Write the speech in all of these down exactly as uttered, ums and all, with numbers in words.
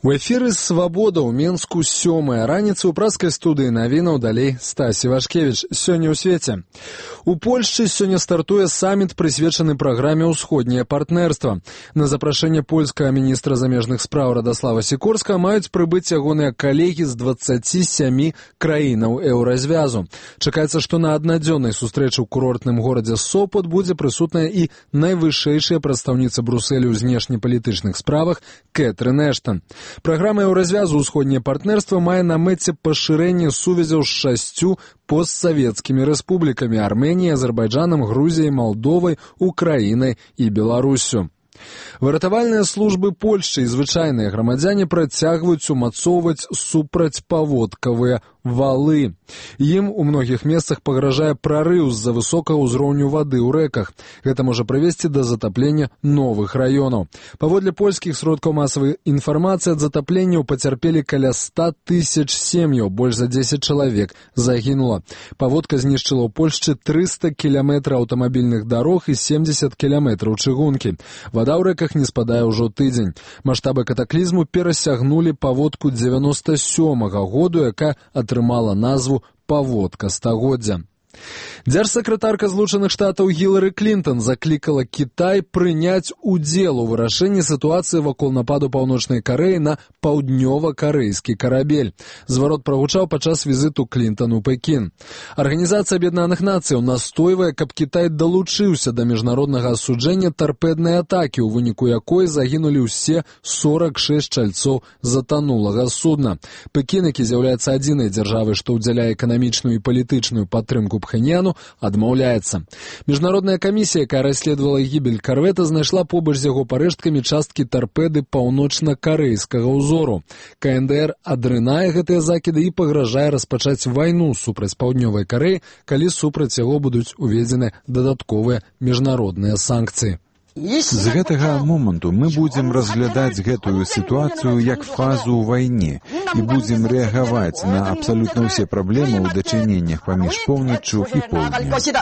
У эфіры «Свабода» ў Менску сёмая раніца ў праскай студыі навінаў далей Стасі Вашкевіч. Сёння ў свеце. У Польшчы сёння стартуе саміт, прысвечаны праграме «Усходняе партнерства». На запрашэнне польскага міністра замежных спраў Радослава Сікорскага маюць прыбыць ягоныя калегі з дваццаці сямі краінаў еўразвязу. Чакаецца, што на аднадзённай сустрэчы ў курортным горадзе Сопот будзе прысутная і найвышэйшая прадстаўніца Брусэлю ў знешнепалітычных справах Кэтрын Эштан. Праграма еўразвязу «Усходняе партнерства» мае на мэце пашырэнне сувязяў з шасцю постсавецкімі рэспублікамі – Арменіяй, Азербайджанам, Грузіяй, Малдовай, Украінай і Беларуссю. Выратавальныя службы Польшчы і звычайныя грамадзяне працягваюць умацоўваць супрацьпаводкавыя валы. Ім у многіх месцах пагражае прарыў з-за высокага ўзроўню вады ў рэках. Гэта можа прывесці да затаплення новых раёнаў. Паводле польскіх сродкаў масавай інфармацыі, ад затапленняў пацярпелі каля ста тысяч сем'яў, больш за дзесяць чалавек загінула. Паводка знішчыла ў Польшчы трыста кіламетраў аўтамабільных дарог і семдзесят кіламетраў чыгункі. Вада ў рэках не спадае ўжо тыдзень. Маштабы катаклізму перасягнулі паводку дзевяноста сёмага году, якая атрымала назву «Паводка стагоддзя». Дзяржсакратарка Злучаных Штатаў Гілары Клінтон заклікала Кітай прыняць удзел у вырашэнні сітуацыі вакол нападу Паўночнай Карэі на паўднёва-карэйскі карабель. Зварот прагучаў падчас візіту Клінтон у Пекін. Арганізацыя Аб'яднаных Нацыяў настойвае, каб Кітай далучыўся да міжнароднага асуджэння тарпеднай атакі, у выніку якой загінулі ўсе сорак шэсць чальцоў затанулага судна. Пекін, які з'яўляецца адзінай дзяржавай, што ўдзяляе эканамічную і палітычную падтрымку Пхеньяну, адмаўляецца. Міжнародная камісія, якая расследавала гібель карвета, знайшла побач з яго парэшткамі часткі тарпеды паўночна-карэйскага ўзору. ка эн дэ эр адрынае гэтыя закіды і пагражае распачаць вайну супраць Паўднёвай Карэі, калі супраць яго будуць уведзены дадатковыя міжнародныя санкцыі. З гэтага моманту мы будзем разглядаць гэтую сітуацыю як фазу ў вайне і будзем рэагаваць на абсалютна ўсе праблемы ў дачыненнях паміж поўначчу і поўднем.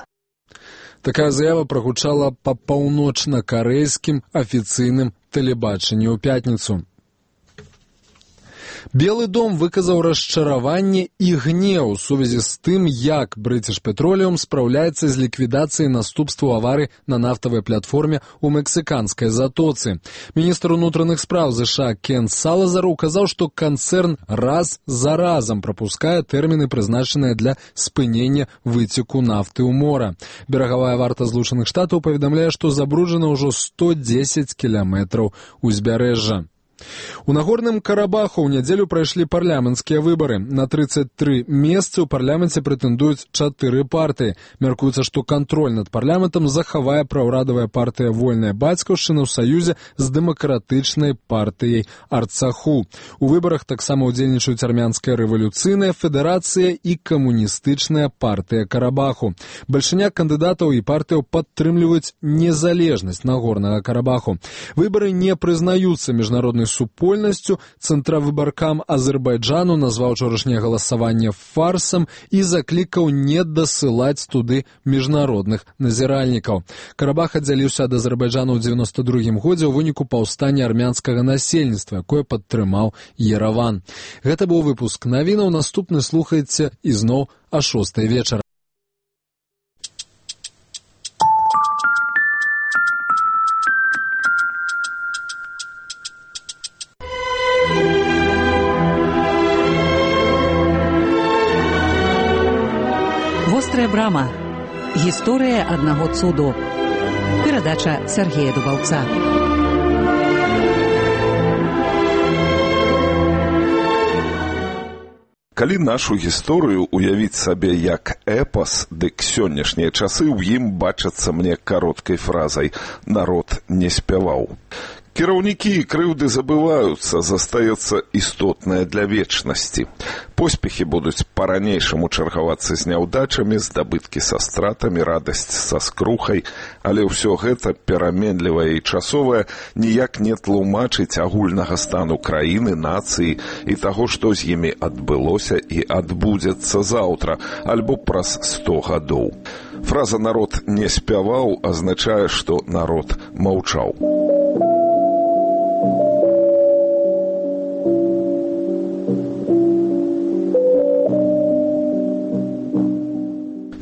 Такая заява прагучала па паўночна-карэйскім афіцыйным тэлебачанні ў пятніцу. Белы дом выказаў расчараванне і гнеў у сувязі з тым, як British Petroleum спраўляецца з ліквідацыяй наступстваў аварыі на нафтавай платформе ў мексіканскай затоцы. Міністр унутраных спраў ЗША Кен Салазар указаў, што канцэрн раз за разам прапускае тэрміны, прызначаныя для спынення выцеку нафты ў мора. Берагавая варта Злучаных Штатаў паведамляе, што забруджана ўжо сто дзесяць кіламетраў узбярэжжа. У Нагорным Карабаху ў нядзелю прайшлі парламенцкія выбары. На трыццаць тры месцы ў парламенце прэтэндуюць чатыры партыі. Мяркуецца, што кантроль над парламентам захавае праўрадавая партыя «Вольная бацькаўшчына» ў саюзе з дэмакратычнай партыяй «Арцаху». У выбарах таксама ўдзельнічаюць армянская рэвалюцыйная федэрацыя і камуністычная партыя Карабаху. Бальшыня кандыдатаў і партыяў падтрымліваюць незалежнасць Нагорнага Карабаху. Выбары не прызнаюцца міжнароднай супольнасцю. Цэнтравыбаркам Азербайджану назваў учорашняе галасаванне фарсам і заклікаў не дасылаць туды міжнародных назіральнікаў. Карабах аддзяліўся ад Азербайджану ў дзевяноста другім годзе ў выніку паўстання армянскага насельніцтва, якое падтрымаў Ераван. Гэта быў выпуск навінаў. Наступны слухайце ізноў а шостай вечара. Вострая брама. Гісторыя аднаго цуду. Перадача Сергея Дубаўца. Калі нашу гісторыю уявіць сабе як эпас, дык сённяшнія часы ў ім бачацца мне кароткай фразай «народ не спяваў». Кіраўнікі і крыўды забываюцца, застаецца істотнае для вечнасці. Поспехі будуць па-ранейшаму чаргавацца з няўдачамі, здабыткі са стратамі, радасць са скрухай, але ўсё гэта пераменлівае і часовае ніяк не тлумачыць агульнага стану краіны, нацыі і таго, што з імі адбылося і адбудзецца заўтра, альбо праз сто гадоў. Фраза «народ не спяваў» азначае, што народ маўчаў.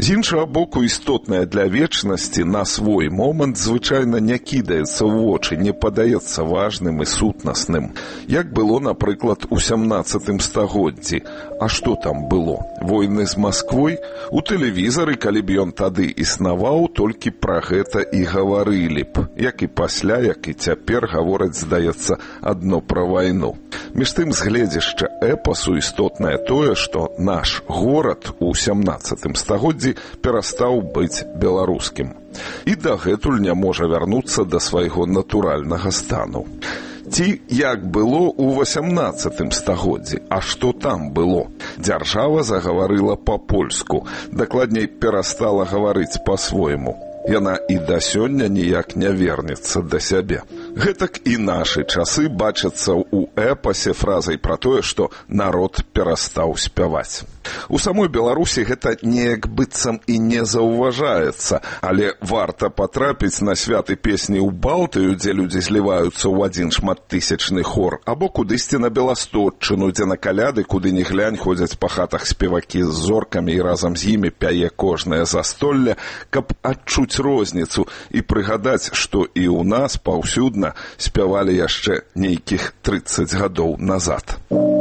З іншага боку, істотнае для вечнасці на свой момант звычайна не кідаецца ў вочы, не падаецца важным і сутнасным. Як было, напрыклад, у сямнаццатым стагоддзі. А што там было? Войны з Масквой? У тэлевізары, калі б ён тады існаваў, толькі пра гэта і гаварылі б. Як і пасля, як і цяпер гавораць, здаецца, адно пра вайну. Між тым, з гледзяшча эпасу істотнае тое, што наш горад у сямнаццатым стагоддзі перастаў быць беларускім. І дагэтуль не можа вярнуцца да свайго натуральнага стану. Ці як было ў васямнаццатым стагоддзі, а што там было? Дзяржава загаварыла па-польску, дакладней перастала гаварыць па-свойму. Яна і да сёння ніяк не вернецца да сябе. Гэтак і нашы часы бачацца ў эпасе фразай пра тое, што народ перастаў спяваць. У самой Беларусі гэта неяк быццам і не заўважаецца, але варта патрапіць на святы песні ў Балтыю, дзе людзі зліваюцца ў адзін шматтысячны хор, або кудысьці на Беластотчыну, дзе на каляды, куды ні глянь, ходзяць па хатах спевакі з зоркамі і разам з імі пяе кожнае застолле, каб адчуць розніцу і прыгадаць, што і ў нас паўсюдна спявалі яшчэ нейкіх трыццаць гадоў назад.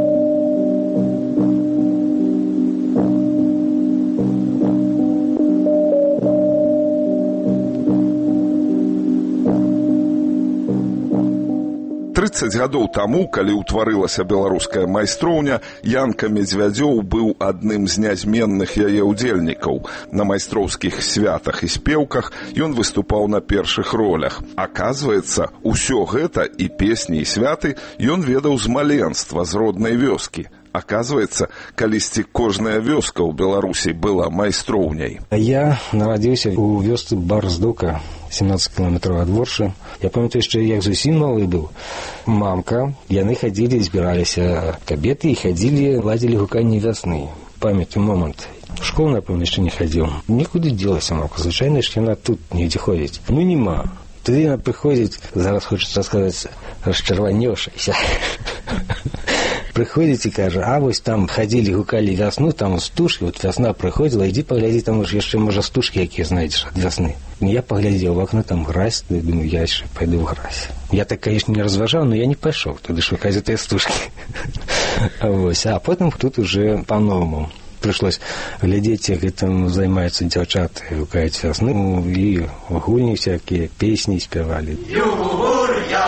трыццаць гадоў таму, калі ўтварылася беларуская майстроўня, Янка Медзвядзёў быў адным з нязменных яе ўдзельнікаў. На майстроўскіх святах і спеўках ён выступаў на першых ролях. Аказваецца, усё гэта, і песні, і святы, ён ведаў з маленства, з роднай вёскі. Аказваецца, калісьці кожная вёска ў Беларусі была майстроўняй. Я нарадзіўся ў вёсцы Барздука, семнадцать километров ад Воршы. Я памятаю, яшчэ як зусім малы быў. Мамка, яны хадзілі, збіраліся кабеты і хадзілі, ладзілі гуканне вясны. Памятаю момант. В школу, напэўна, яшчэ не хадзіў. Нікуды дзелася мамка. Звычайна ж яна тут недзе ходзіць. Ну, нема. Тады яна прыходзіць, зараз хочацца сказаць, расчарванёўшаяся. Прыходзіць і кажа, а вось там хадзілі, гукалі вясну, там стужкі, вот вясна прыходзіла, ідзі паглядзі, там уж яшчэ, можа, стужкі якія знайдзеш ад вясны. Я паглядзеў в акно, там гразь, думаю, я яшчэ пайду ў гразь. Я так, конечно, не разважаў, но я не пайшоў, тады шукаць гэтыя стужкі. А потым тут уже па-новаму прыйшлось глядзець, як гэтым займаюцца дзяўчаты, гукаюць вясны, і гульні всякія, песні спявалі. Юр'я,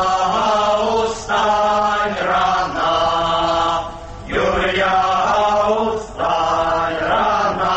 устань рана, Юр'я, устань рана,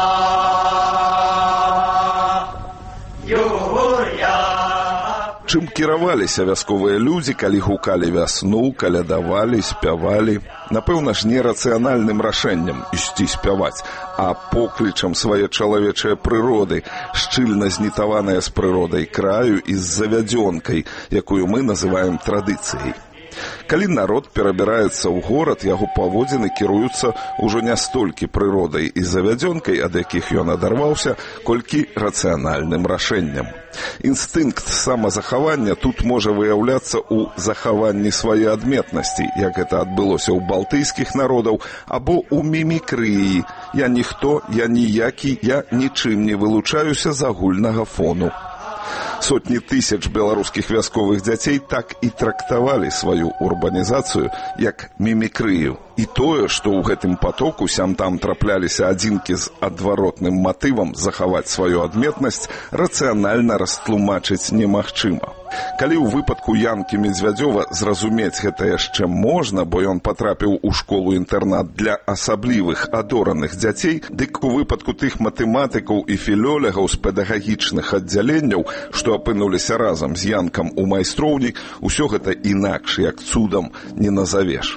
Юр'я. Чым кіраваліся вясковыя людзі, калі гукалі вясну, калядавалі, спявалі? Напэўна ж, не рацыянальным рашэннем ісці спяваць, а поклічам свае чалавечыя прыроды, шчыльна знітаваныя з прыродай краю і з завядзёнкай, якую мы называем традыцыяй. Калі народ перабіраецца ў горад, яго паводзіны кіруюцца ўжо не столькі прыродай і завядзёнкай, ад якіх ён адарваўся, колькі рацыянальным рашэннем. Інстынкт самазахавання тут можа выяўляцца ў захаванні свае адметнасці, як гэта адбылося ў балтыйскіх народаў, або ў мімікрыі. Я ніхто, я ніякі, я нічым не вылучаюся з агульнага фону. Сотні тысяч беларускіх вясковых дзяцей так і трактавалі сваю урбанізацыю як мімікрыю. І тое, што ў гэтым патоку сям-там трапляліся адзінкі з адваротным матывам захаваць сваю адметнасць, рацыянальна растлумачыць немагчыма. Калі ў выпадку Янкі Медзвядзёва зразумець гэта яшчэ можна, бо ён патрапіў у школу-інтэрнат для асаблівых адораных дзяцей, дык у выпадку тых матэматыкаў і філёлегаў з педагагічных аддзяленняў, што апынуліся разам з Янкам у майстроўні, усё гэта інакш, як цудам, не назавеш.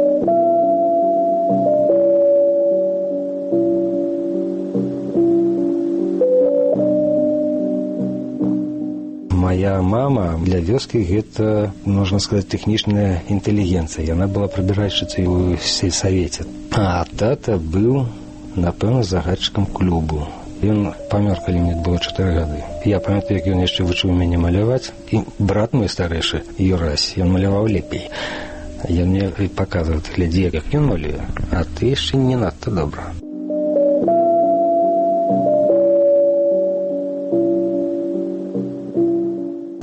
Моя мама для вёскі гэта, можна сказаць, тэхнічная інтэлігенцыя. Яна была прыбіральшчыцай у сельсавеце. А тата быў, напэўна, загадчыкам клубу. Ён памёр, калі мне было чатыры гады. Я памятаю, як ён яшчэ вучыў мяне маляваць. І брат мой старэйшы, Юрась, ён маляваў лепей. Ён мне паказваў, глядзі, як ён малюе, а ты яшчэ не надта добра.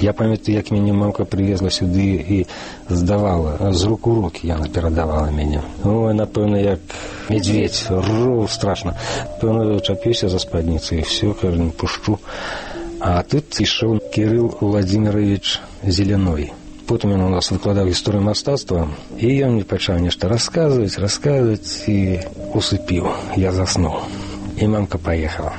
Я памятаю, як мяне мамка привезла сюды і здавала. З рук у руки яна перадавала мяне. Ой, напэўна, як медведь, ру, страшно. Пэўна, чапіўся за спадніцу і все, кажу, не пушчу. А тут ішоў Кирилл Владимирович Зеленой. Потым ён у нас выкладаў гісторыю мастацтва, і ён мне пачаў нешта расказваць, расказваць, і усыпіў. Я заснуў. І мамка паехала.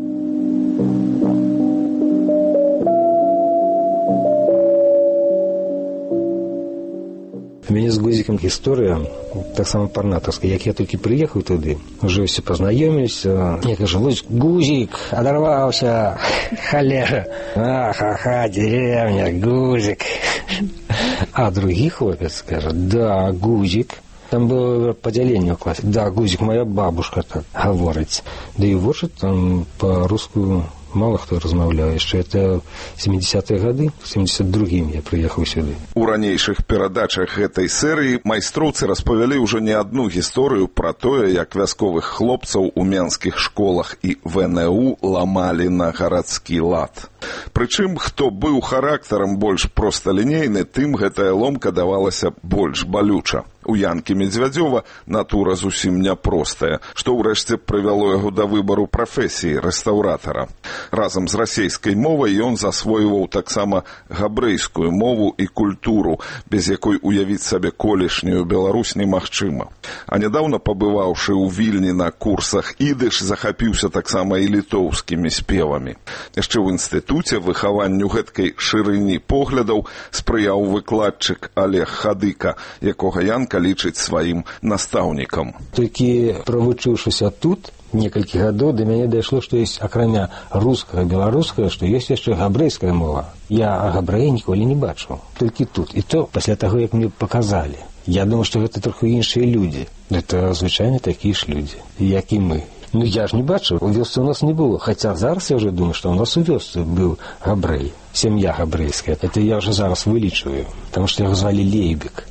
У мяне з Гузікам гісторыя таксама парнатаўская. Як я толькі прыехаў туды, уже ўсе пазнаёміліся. Я кажу, Лузик, Гузик, адарваўся, халера. Ха-ха, деревня, Гузик. А другі хлопец кажа, да, Гузик. Там было падзяленне ў класе. Да, Гузик, моя бабушка так гаворыць. Да і вочы там па-руску мало хто размаўляе. Яшчэ это семидесятые гады, в семьдесят другім я прыехаў сюды. У ранейшых перадачах гэтай серыі майстроўцы распавялі ўжо не адну гісторыю пра тое, як вясковых хлопцаў у менскіх школах і вэ эн у ламалі на гарадскі лад. Прычым, хто быў характарам больш просталінейны, тым гэтая ломка давалася больш балюча. У Янкі Медзвядзёва натура зусім няпростая, што ўрэшце прывяло яго да выбару прафесіі рэстаўратара. Разам з расейскай мовай ён засвойваў таксама габрэйскую мову і культуру, без якой уявіць сабе колішнюю Беларусь немагчыма. А нядаўна пабываўшы ў Вільні на курсах ідыш, захапіўся таксама і літоўскімі спевамі. Яшчэ ў інстытуце выхаванню гэткай шырыні поглядаў спрыяў выкладчык Олег Хадыка, якога Янка лічыць сваім настаўнікам. Толькі правучыўшыся тут некалькі гадоў, да мяне дайшло, што ёсць акрамя рускага, беларускага, што ёсць яшчэ габрэйская мова. Я габрэя ніколі не бачыў. Толькі тут. І то пасля таго, як мне паказалі. Я думаю, што гэта троху іншыя людзі. Гэта звычайна такія ж людзі, як і мы. Ну, я ж не бачыў, у вёсцы у нас не было. Хаця зараз я ўжо думаю, што у нас у вёсцы быў габрэй, сям'я габрэйская. Это я ўжо зараз вылічваю, таму што яго звалі Лейбек.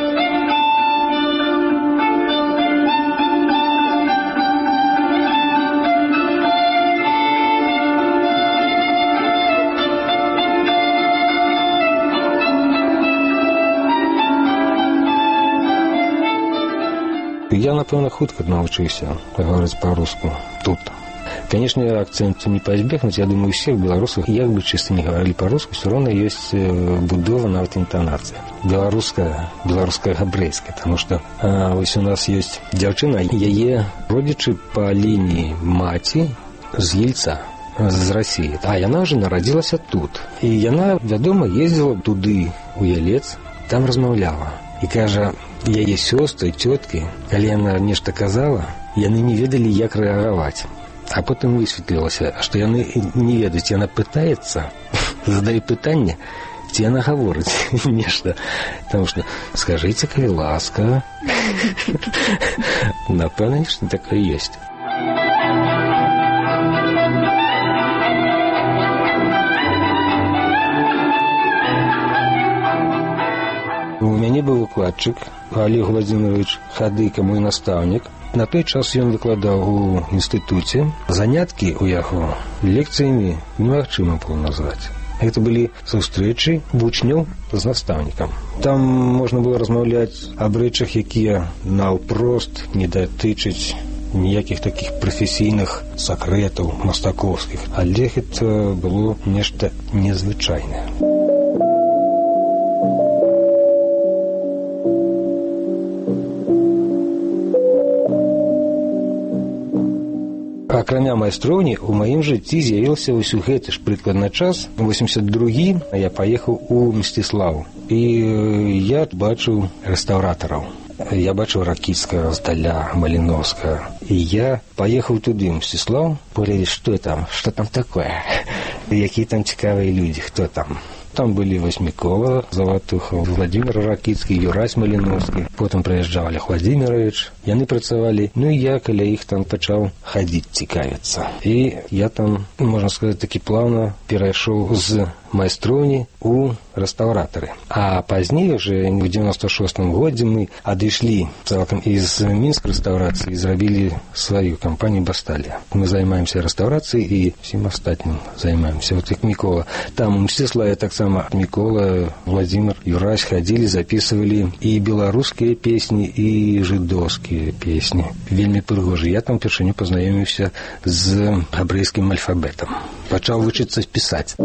Я, напэўна, хутка навучыўся гаварыць па-руску тут. Конечно, акцент не пазбегнуць. Я думаю, у всех беларусах, як бы чыста не гаварылі па-руску, все равно есть будова, нават інтанацыя. Беларуская, беларуская габрэйская, потому что а, вось у нас есть дзяўчына, яе родзічы па лініі маці з Ельца, з России. А яна уже нарадзілася тут. І яна, вядома, ездзіла туды, у Ялец, там размаўляла. І кажа, яе сёстры, цёткі, калі яна нешта казала, яны не ведалі, як рэагаваць. А потым высветлілася, што яны не ведаюць, яна пытаецца, задае пытанне, ці яна гаворыць нешта. Таму што, скажыце, калі ласка. Напэўна, нешта такое ёсць. У мяне быў выкладчык Олег Владимирович Хадыка, мой настаўнік. На той час ён выкладаў у інстытуце. Заняткі ў яго лекцыямі немагчыма было назваць. Гэта былі сустрэчы вучняў з настаўнікам. Там можна было размаўляць аб рэчах, якія наўпрост не датычаць ніякіх такіх прафесійных сакрэтаў мастакоўскіх. Але гэта было нешта незвычайнае. Акрамя майстроўні, у маім жыцці з'явіўся ўсю гэты ж прыкладна час. У восемьдесят другім я паехаў у Мсціслаў. І я бачыў рэстаўратараў. Я бачыў Ракіцкага, здаля, Маліновскага. І я паехаў туды, у Мсціслаў, паглядзець, што там, што там такое, якія там цікавыя людзі, хто там. Там былі Васьмікова, Заватуха, Владимир Ракіцкі, Юрась Маліновскі. Потым прыязджаў Олег Владимирович. Яны працавалі. Ну і я каля іх там пачаў хадзіць, цікавіцца. І я там, можна сказаць, такі плавна перайшоў з майстроўні у рэстаўратары. А пазней уже в девяносто шестом годзе мы адышлі цалкам из Мінск рэстаўрацыі і зрабілі сваю кампанію «Басталія». Мы займаемся рэстаўрацыяй і всім астатнім займаемся. Вот як Мікола. Там у Мсціславе таксама Мікола, Владимир, Юрась хадзілі, записывалі і беларускія песні, і жыдоўскія песні. Вельмі прыгожа. Я там першыню пазнаёміўся з габрэйскім альфабетам. Пачаў вучыцца пісаць.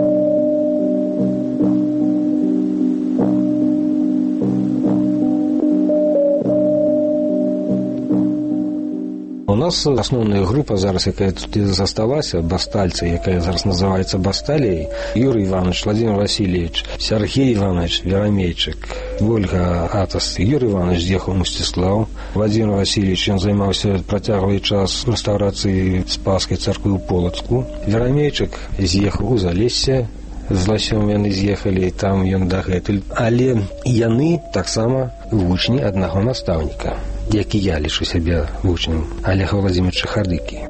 У нас асноўная група зараз, якая тут і засталася, бастальцы, якая зараз называецца Басталіяй, Юрий Иванович, Владимир Васильевич, Сергей Иванович Верамейчык, Ольга Атас, Юрий Иванович з'ехаў у Мсціслаў, Владимир Васильевич, ён займаўся працяглы час рэстаўрацыі Спаскай царквы ў Полацку, Верамейчык з'ехаў у Залессе, з Ласём яны з'ехалі, там ён дагэтуль, але яны таксама вучні аднаго настаўніка, які я лічу сябе вучнем, Олега Владимировича Хардыкі.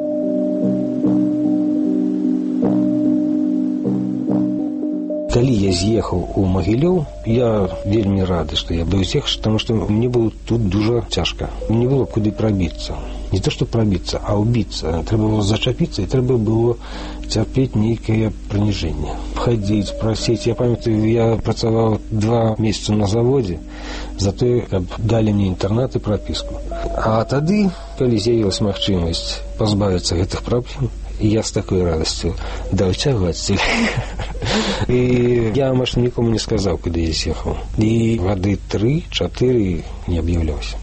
Калі я з'ехаў у Магілёў, я вельмі рады, што я быў з'ехаўшы, таму што мне было тут дужа цяжка. Не было куды прабіцца. Не то, што прабіцца, а ўбіцца. Трэба было зачапіцца, і трэба было цярпець нейкае прыніжэнне. Хадзіць, прасіць. Я памятаю, я працаваў два месяцы на заводзе за тое, каб далі мне інтэрнат і прапіску. А тады, калі з'явілася магчымасць пазбавіцца гэтых праблем, і я з такой радасцю даў цягаць. І я, может, нікому не сказаў, куды я з'ехаў. І гады тры-чатыры не аб'яўляўся.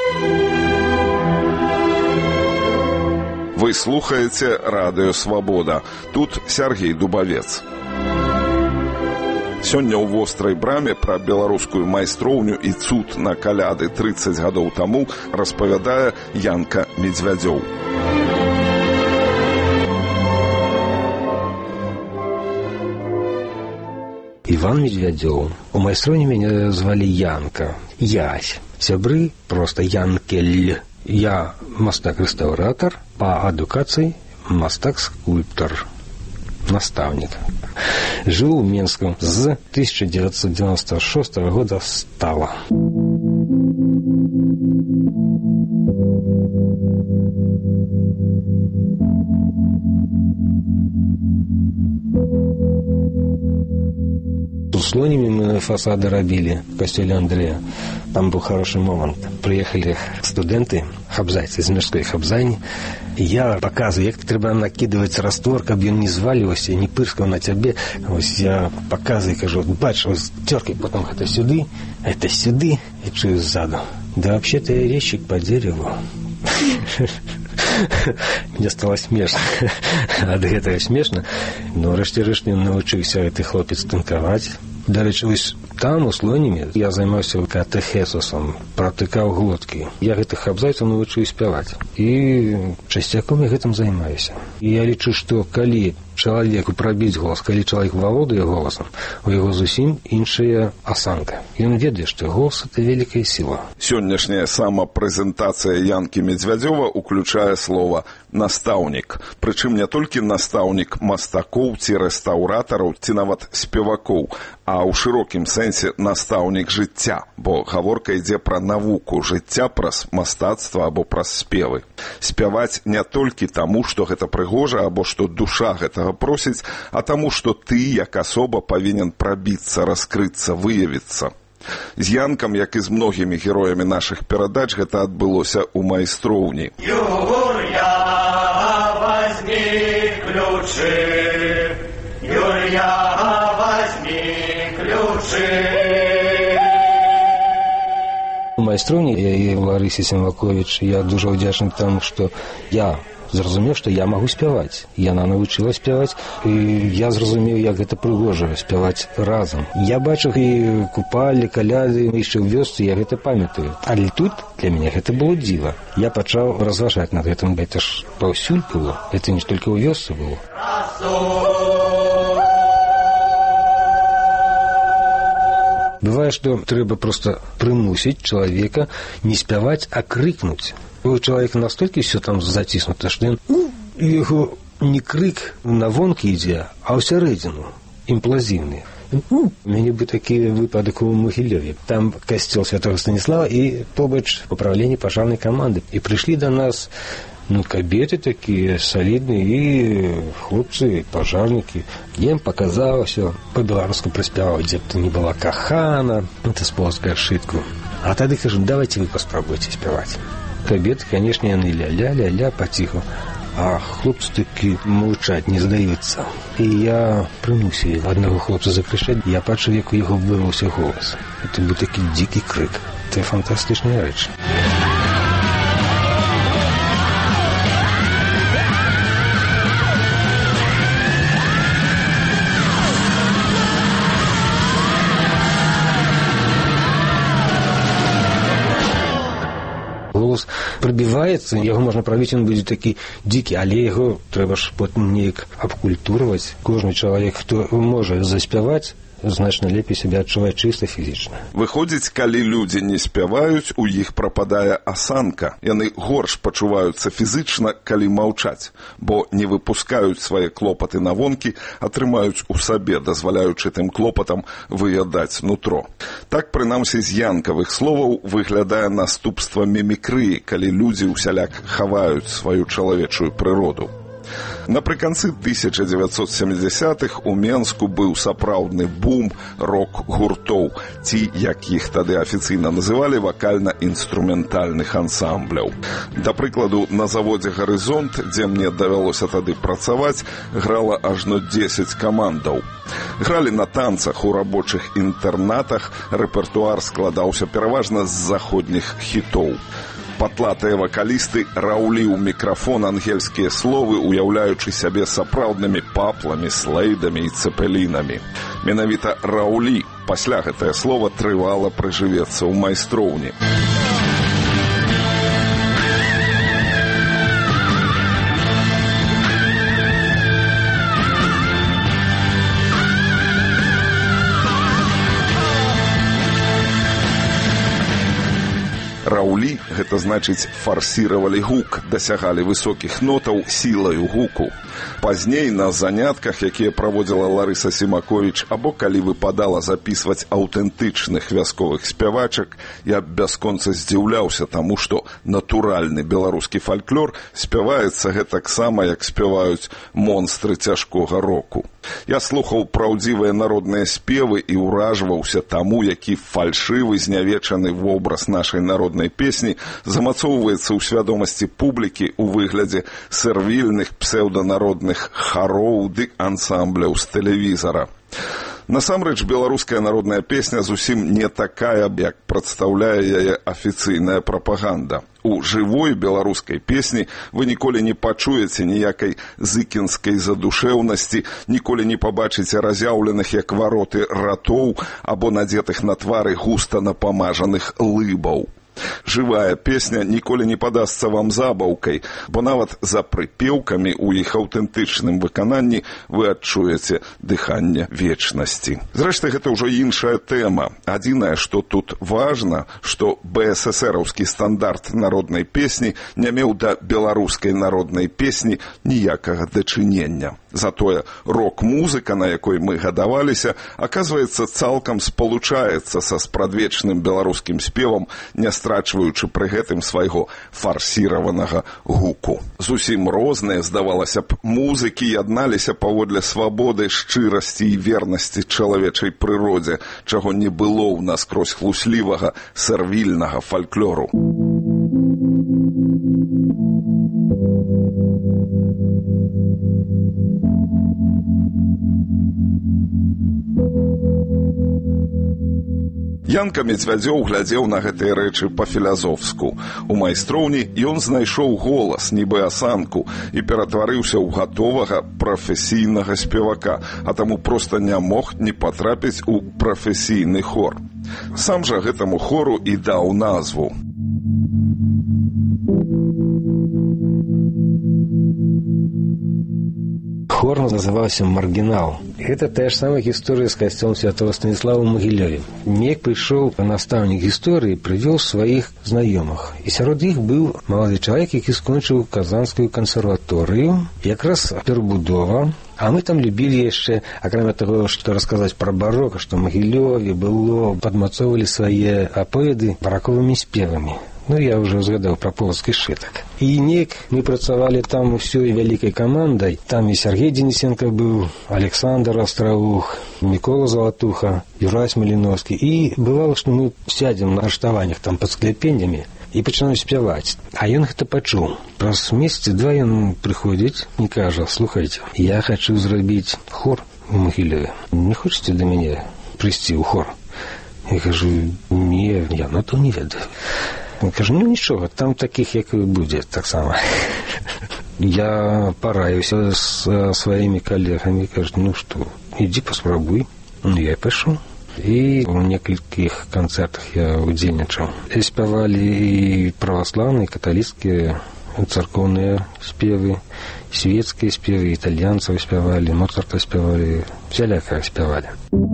Вы слухаеце радыё «Свабода». Тут Сергей Дубавец. Сёння ў вострай браме пра беларускую майстроўню і цуд на каляды трыццаць гадоў таму распавядае Янка Медзвядзёў. Іван Медзвядзёў. У майстроўні мяне звалі Янка. Ясь. Сябры проста Янкель. Я мастак-рэстаўратар, па адукацыі мастак-скульптар, настаўнік. Жыў у Менску з тысяча девятьсот девяносто шестого года стала. С Лонями мы фасады рабілі в касцёле Андрэя. Там быў хороший момант. Прыехалі студэнты, хабзайцы з мірской хабзайні. Я паказваю, як трэба накідываць раствор, каб ён не зваліваўся, не пырскаў на цябе. Вось я паказваю, кажу, бач, ось цёркай потом гэта сюды, это сюды, і чую ззаду. Да вообще-то я резчик по дереву. Мне стало смешно. Ад гэтага смешна. Но рэшце-рэшт я навучыўся гэты хлопец танкаваць. Дарэчы, вось там, у Слоніме, я займаўся катэхесусам, пратыкаў глоткі. Я гэтых абзайцаў навучыў спяваць. І часцяком я гэтым займаюся. І я лічу, што калі чалавеку прабіць голас, калі чалавек валодае голасам, у яго зусім іншая асанка. Ён ведае, што голас — это вялікая сіла. Сённяшняя самапрэзентацыя Янкі Медзвядзёва уключае слова «настаўнік». Прычым не толькі настаўнік мастакоў ці рэстаўратараў, ці нават спевакоў, а ў шырокім сэнсе настаўнік жыцця, бо гаворка ідзе пра навуку жыцця праз мастацтва або праз спевы. Спяваць не толькі таму, што гэта прыгожа, або што душа гэтага просіць, а таму, што ты, як асоба, павінен прабіцца, раскрыцца, выявіцца. З Янкам, як і з многімі героямі нашых перадач, гэта адбылося ў майстроўні. Юр'я, возьми ключы, Юр'я, возьми ключы. У майстроўні яе Ларысе Сімакович я дуже ўдзячны таму, што я зразумеў, што я магу спяваць. Яна навучыла спяваць, і я зразумеў, як гэта прыгожа спяваць разам. Я бачыў і купалі, каляды, яшчэ ў вёсцы, я гэта памятаю. Але тут для мяне гэта было дзіва. Я пачаў разважаць над гэтым, гэта ж паўсюль было. Гэта не толькі ў вёсцы было. Бывае, што трэба проста прымусіць чалавека не спяваць, а крыкнуць. У чалавека настолькі ўсё там заціснута, што ён, яго не крык на вонкі ідзе, а ўсярэдзіну. імплазіўныя. Ну, у мяне бы такі выпадак у Магілёве. Там касцёл святого Станіслава і побач папраўленне пажарнай каманды. І прыйшлі да нас ну, кабеты такія салідныя і хлопцы, пажарнікі. Я ім паказаў ўсё, па-беларуску праспяваў, дзе б то не была кахана, это з полскай адшытку. А тады кажу, давайте вы паспрабуйце спяваць. Кабеты, канешне, яны ля-ля-ля-ля паціху. А хлопцы такі маўчаць, не здаюцца. І я прымусіў аднаго хлопца закрычаць, я бачыў, як у яго вырваўся голас. Это быў такі дзікі крык. Это фантастычная рэч. Голос прабіваецца, яго можна правіць, ён будзе такі дзікі, але яго трэба ж потым неяк абкультурваць. Кожны чалавек, хто можа заспяваць, значна лепей сябе адчуваць чыста фізічна. Выходзіць, калі людзі не спяваюць, у іх прападае асанка. Яны горш пачуваюцца фізічна, калі маўчаць, бо не выпускаюць свае клопаты на вонкі, а трымаюць у сабе, дазваляючы тым клопатам выядаць нутро. Так, прынамсі, з янкавых словаў выглядае наступства мімікрыі, калі людзі ўсяляк хаваюць сваю чалавечую прыроду. Напрыканцы тысяча дзевяцьсот сямідзясятых у Менску быў сапраўдны бум рок-гуртоў, ці, як іх тады афіцыйна называлі, вакальна-інструментальных ансамбляў. Да прыкладу, на заводзе «Гарызонт», дзе мне давялося тады працаваць, грала ажно дзесяць камандаў. Гралі на танцах у рабочых інтэрнатах, рэпертуар складаўся пераважна з заходніх хітоў. Патлатыя вакалісты раўлі ў мікрафон ангельскія словы, уяўляючы сябе сапраўднымі папламі, слэйдамі і цэпелінамі. Менавіта раўлі, пасля гэтае слова трывала прыжывецца ў майстроўні. Раўлі – гэта значыць фарсіравалі гук, дасягалі высокіх нотаў сілаю гуку. Пазней на занятках, якія праводзіла Ларыса Сімаковіч, або калі выпадала запісваць аўтэнтычных вясковых спявачак, я бясконца здзіўляўся таму, што натуральны беларускі фальклор спяваецца гэтаксама, як спяваюць монстры цяжкога року. Я слухаў праўдзівыя народныя спевы і ўражваўся таму, які фальшывы, знявечаны вобраз нашай народнай песні замацоўваецца ў свядомасці публікі ў выглядзе сэрвільных псеўданародных хароў ды ансамбляў з тэлевізара. Насамрэч, беларуская народная песня зусім не такая, як прадстаўляе яе афіцыйная прапаганда. У жывой беларускай песні вы ніколі не пачуеце ніякай зыкінскай задушэўнасці, ніколі не пабачыце разяўленых, як вароты, ратоў або надзетых на твары густа напамажаных лыбаў. Жывая песня ніколі не падасца вам забаўкай, бо нават за прыпеўкамі ў іх аўтэнтычным выкананні вы адчуеце дыханне вечнасці. Зрэшты, гэта ўжо іншая тэма. Адзінае, што тут важна, што БССРаўскі стандарт народнай песні не меў да беларускай народнай песні ніякага дачынення. Затое рок-музыка, на якой мы гадаваліся, аказваецца, цалкам спалучаецца са спрадвечным беларускім спевам, не страчваючы пры гэтым свайго фарсіраванага гуку. Зусім розныя, здавалася б, музыкі ядналіся паводле свабоды, шчырасці і вернасці чалавечай прыродзе, чаго не было ў нас скрозь хлуслівага, сэрвільнага фальклору. Янка Медзвядзёў глядзеў на гэтыя рэчы па-філазофску. У майстроўні ён знайшоў голас, нібы асанку, і ператварыўся ў гатовага прафесійнага спевака, а таму проста не мог не патрапіць у прафесійны хор. Сам жа гэтаму хору і даў назву. Хор называўся «Маргінал». Это та же самая история с костелом Святого Станислава в Могилеве. Неяк пришел наставник истории, привел своих знакомых. И среди них был молодой человек, который скончил Казанскую консерваторию, якраз перебудова. А мы там любили еще, окромя того, что рассказать про барокко, что в Могилеве было, подмацовывали свои оповеди бараковыми спевами. Ну, я уже згадав про полоцкий шиток. І нік ми працювали там усією великою командою. Там і Сергій Денисенко був, Олександр Остроух, Микола Золотуха, Юрась Малиновський. І бувало, що ми сядемо на арештуваннях там під склепеннями і починаємо співати. А він це почув. Раз місяці два він приходить і каже: слухайте, я хочу зробити хор у Могилеві. Не хочете до мене прийти у хор? Я кажу: ні, я на то не ведаю. Він каже: ну нічого, там таких, як і буде, так само. Я пораюся з своїми колегами, кажу: ну що, іди поспробуй. Ну, я й пішов. І у некільких концертах я удзельнічав. І співали і православні, і католицькі, церковні співи, світські співи, італійців співали, Моцарта співали, всяляко співали.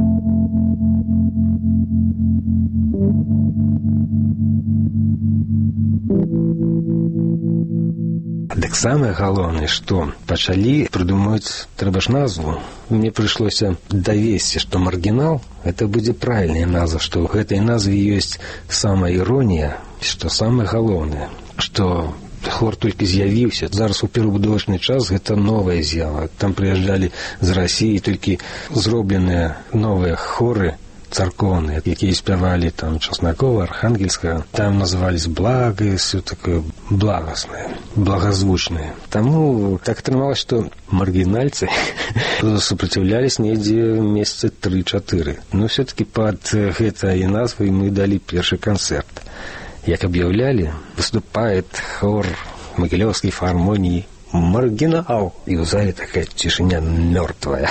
Так самое главное, что пачалі придумать трэба ж назву. Мне прыйшлося давесці, што маргінал – это будзе правільная назва, што ў гэтай назве ёсць самая іронія, што самае галоўнае, што хор толькі з'явіўся. Зараз у перабудовачны час гэта новая з'ява. Там прыязджалі з Расіі толькі зробленыя новыя хоры церковные, якія спявали там Чеснокова, Архангельского, там назывались благо, все такое благостное, благозвучное. Тому так атрымалось, что маргинальцы сопротивлялись недзе месяца три-четыре. Но все-таки под этой назвой мы дали первый концерт. Як объявляли, выступает хор Могилевской филармонии «Маргинал». И в зале такая тишина мертвая.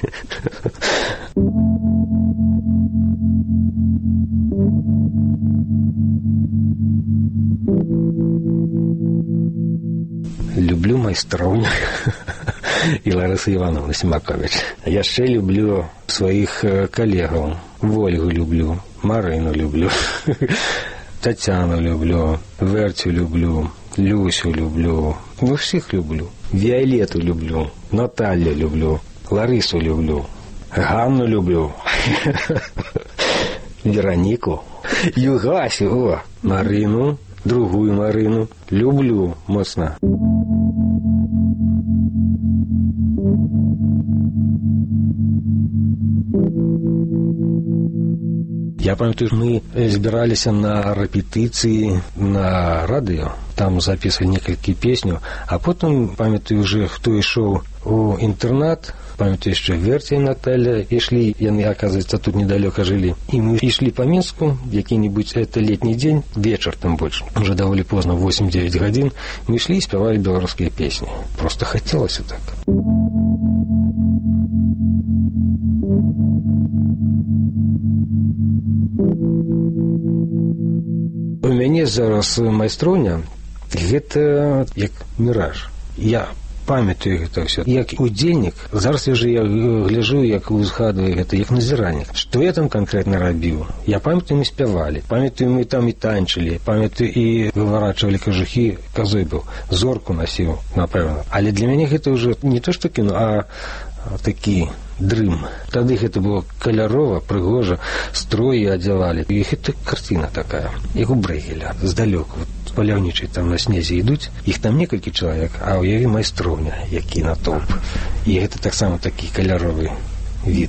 Люблю майстроўню і Ларысу Івановну Семакович. Яшчэ люблю сваіх калегаў. Вольгу люблю, Марыну люблю, Татьяну люблю, Вертю люблю, Люсю люблю. Ну, всіх люблю. Віолету люблю, Наталью люблю, Ларису люблю, Ганну люблю, Веронику, Югасю, о, Марину, другую Марину. Люблю моцна. Я памятаю, мы збиралися на рэпетыцыі на радыё, там записывали некалькі песню, а потом, памятаю, уже хто ішоў у інтэрнат, памятаю, яшчэ Вертя і Наталья ішлі, яны, оказывается, тут недалёка жылі. І мы ішлі по Мінску, які-нибудь это летний день, вечер там больше, уже даволі поздно, восемь-девять гадзін, мы ішлі і спявалі беларускія песні. Просто хотелось так. У мяне зараз майстроўня гэта як міраж. Я памятаю гэта ўсё. Як удзельнік, зараз я же я гляжу, як узгадваю гэта, як назіральнік. Што я там канкрэтна рабіў? Я памятаю, мы спявалі. Памятаю, мы там і танчылі. Памятаю, і выварачвалі кажухі, казой быў. Зорку насіў, напэўна. Але для мяне гэта ўжо не то што кіно, а такі дрым. Тады гэта было калярова, прыгожа, строі адзявалі. І гэта карціна такая, як у Брейгеля, здалёк. Вот, паляўнічай там на снезе ідуць, іх там некалькі чалавек, а ў яе майстроўня, які натоўп. І гэта таксама такі каляровы від.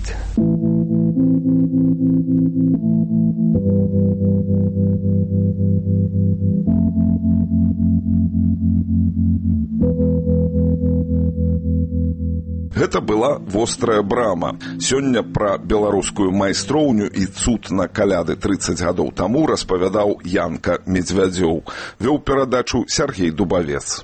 Гэта была вострая брама. Сёння пра беларускую майстроўню і цуд на каляды трыццаць гадоў таму распавядаў Янка Медвядзёў. Вёў перадачу Сергей Дубавец.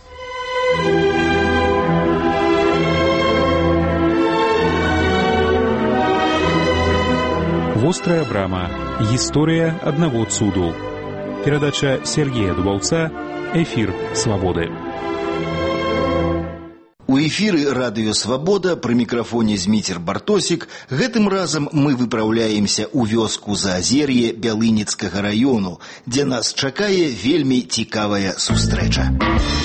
Вострая брама. Гісторыя аднаго цуду. Перадача Сергея Дубаўца. Эфір Свабоды. У У эфіры радыё «Свабода», пры мікрафоне Зміцер Бартосік. Гэтым разам мы выпраўляемся ў вёску Заазер'е Бялыніцкага раёну, дзе нас чакае вельмі цікавая сустрэча.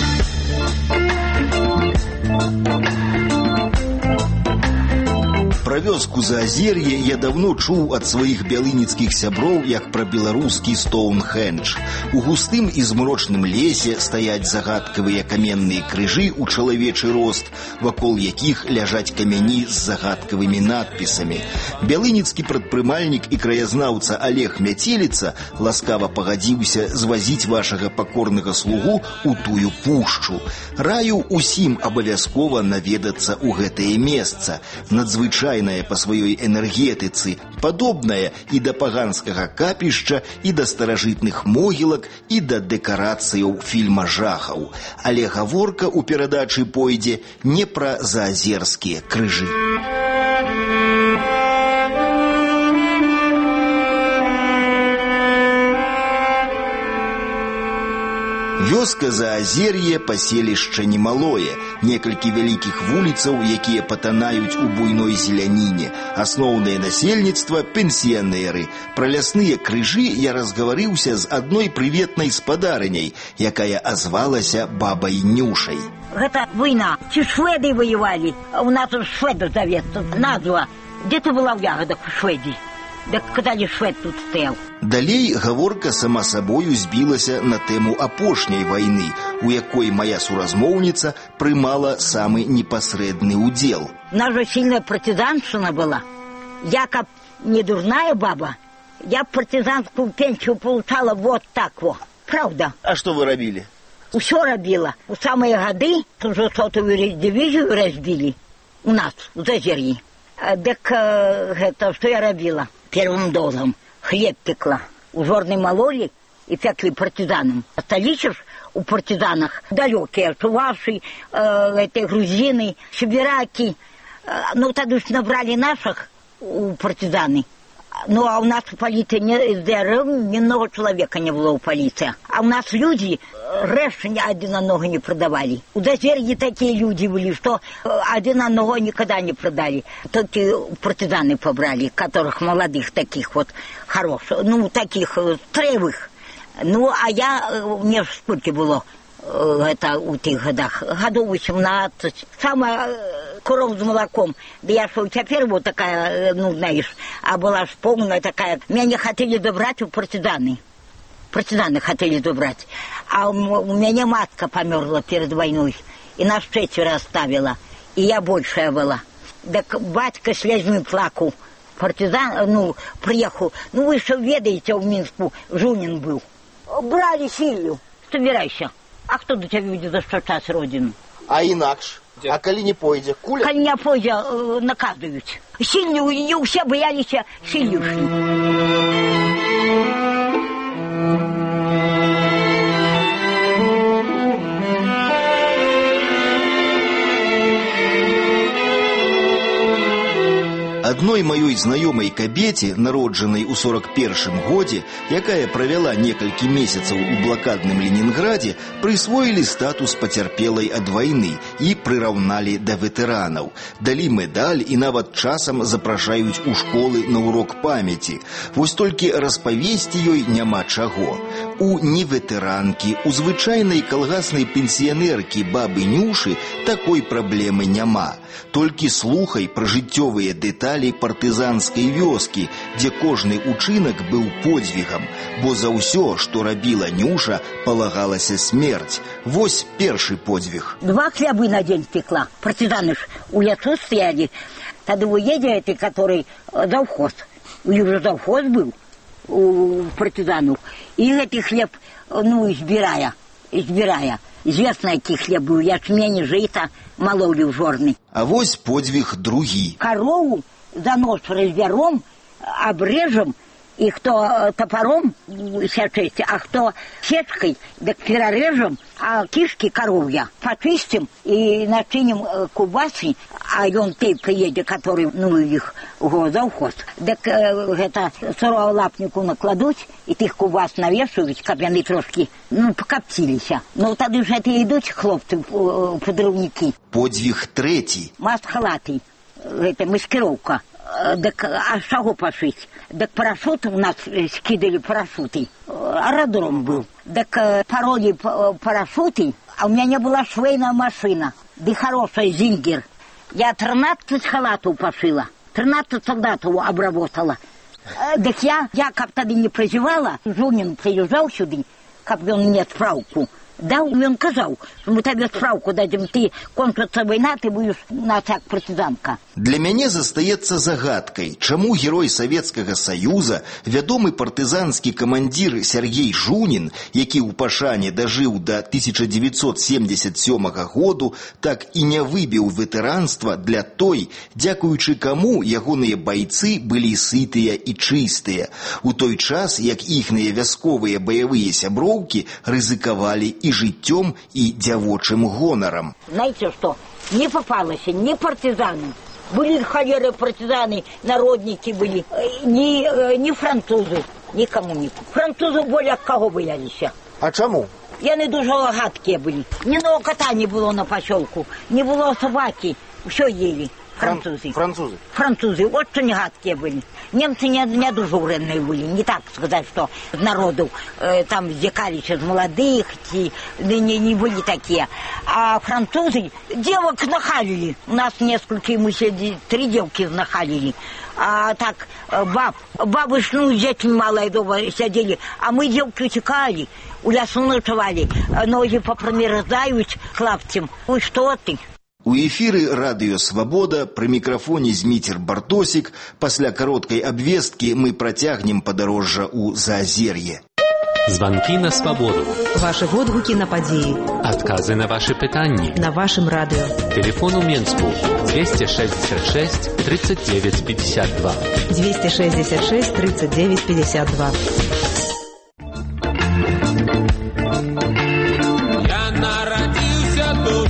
Пра вёску Заазер'е я давно чуў ад сваіх бялыніцкіх сяброў як пра беларускі Стоунхендж. У густым і змрочным лесе стаяць загадкавыя каменныя крыжы ў чалавечы рост, вакол якіх ляжаць камяні з загадкавымі надпісамі. Бялыніцкі прадпрымальнік і краязнаўца Олег Мяцеліца ласкава пагадзіўся звазіць вашага пакорнага слугу ў тую пушчу. Раю усім абавязкова наведацца ў гэтае месца. Надзвычайнае па сваёй энергетыцы, падобнае і да паганскага капішча, і да старажытных могілак, і да дэкарацыяў фільма жахаў. Але гаворка ў перадачы пойдзе не пра заазерскія крыжы. Вёска Заазер'е паселішча немалое, некалькі вялікіх вуліцаў, якія патанаюць у буйной зеляніне. Асноўнае насельніцтва – пенсіянеры. Пра лясныя крыжы я разгаварыўся з адной прыветнай спадарыняй, якая азвалася бабай Нюшай. Гэта война. Ці шведы воевали? У нас шведов завецца. Назва. Где ты была ў ягодах у Шведии? Да калі швед тут стаяў. Далей гаворка сама сабою збілася на тэму апошняй вайны, у якой моя суразмоўніца прымала самы непасрэдны ўдзел. У нас же сильная партизаншчына была. Я, каб не дурная баба, я партизанскую пенсию получала вот так вот. Правда. А что вы рабілі? Усё рабіла. У самыя гады уже сотую дивизию разбили у нас, у Заазер'і. Дык гэта што я рабіла? Первым долгом хлеб пекла. У жорнай малолі і пеклі партизанам. Сталічыш у партизанах далёкія, чуваши, э, грузины, сибираки. Э, ну, тады ж набрали наших у партизаны. Ну, а у нас в полиции не, ни одного человека не было у полиции. А у нас люди рэшты ни один одного не продавали. У Заазер'і такие люди были, что один одного никогда не продали. Только партизаны побрали, которых молодых таких вот хороших, ну, таких тревых. Ну, а я, мне ж сколько было, это у тых годах, годов восемнадцать. Самое коров с молоком. Да я что, теперь вот такая, ну, знаешь, а была ж полная такая. Меня не хотели забрать у партизаны. Партизаны хотели забрать. А у, у меня матка померла перед войной. И нас четверо оставила. И я большая была. Так батька слезьми плакал. Партизан, ну, приехал. Ну, вы что ведаете, в Минску Жунин был. Брали силу. Собирайся. А хто до тебе буде защищати родину? А інакш? А коли не пойде? Куля? Коли не пойде, э, наказують. Сильні, не всі боялися сильніші. Адной маёй знаёмай кабеце, народжанай у сорок першым годзе, якая правяла некалькі месяцаў у блакадным Ленінградзе, прысвоілі статус пацярпелай ад вайны і прыраўналі да ветэранаў. Далі медаль і нават часам запрашаюць у школы на урок памяці. Вось толькі распавесці ёй няма чаго. У неветэранкі, у звычайнай калгаснай пенсіянеркі бабы Нюшы такой праблемы няма. Толькі слухай пра жыццёвыя дэталі партызанскай вёскі, дзе кожны ўчынак быў подзвігам, бо за ўсё, што рабіла Нюша, палагалася смерць. Вось першы подзвіг. Два хлябы на дзень пекла. Партизаны ж у лесу стояли. Тады уедзе эти, который завхоз. У них же завхоз был у партизанов. И эти хлеб, ну, избирая, избирая. Известно, який хлеб был, ячмень, жито, мололи в жорны. А вось подзвиг другі. Корову за нос разберем, обрежем И кто топором сячить, а кто сечкой, так перережем, а кишки коровья почистим и начиним кубасы, а он тей приедет, который, ну, их в завхоз. Так это сырого лапнику накладуть, и тих кубас навешивать, как они трошки, ну, покоптились. Ну, тогда же это идут хлопцы, подрывники. Подвиг третий. Маст-халаты, это маскировка. Так, а с чего пошить? Так парашют у нас скидали парашюты. Аэродром был. Так пароли парашюты, а у меня не была швейная машина. Да хорошая «Зингер». Я тринадцать халатов пошила, тринадцать солдатов обработала. Так я, я как тогда не прозевала, Жунин приезжал сюда, как он мне справку дал, и он сказал, что мы тебе справку дадим, ты кончится война, ты будешь на так партизанка. Для мяне застаецца загадкай, чаму герой Савецкага Саюза, вядомы партызанскі камандзір Сергей Жунін, які ў пашане дажыў да тысяча девятьсот семьдесят сёмага году, так і не выбіў ветэранства для той, дзякуючы каму ягоныя байцы былі сытыя і чыстыя, у той час, як іхныя вясковыя баявыя сяброўкі рызыкавалі и жыццём, и дзявочым гонарам. Знаете что? Не попалось ни партизаны, были холеры партизаны, народники были, ни, ни французы, ни коммуники. Французы более от кого боялись. А чему? Яны дуже гадкие были. Ни одного кота не было на поселку, не было собаки, все ели. Французы. Французы. Французы очень гадкие были. Немцы не, не дуже уренные были, не так сказать, что народу э, там здекались из молодых, и, не, не были такие. А французы девок нахалили. У нас несколько, мы сидели, три девки нахалили. А так баб, бабы ну, с детьми малые дома сидели, а мы девки утекали, у лесу ночевали, ноги попромерзают клаптем. Ну что ты? У эфіры радыё «Свабода» пры мікрафоне Зміцер Бартосік. Пасля кароткай абвесткі мы працягнем падарожжа ў Заазер'е. Звонки на свободу. Ваши водгуки на події. Отказы на ваши питания. На вашем радио. Телефон у Менску двести шестьдесят шесть тридцать девять пятьдесят два. двести шестьдесят шесть тридцать девять пятьдесят два. Я народился тут.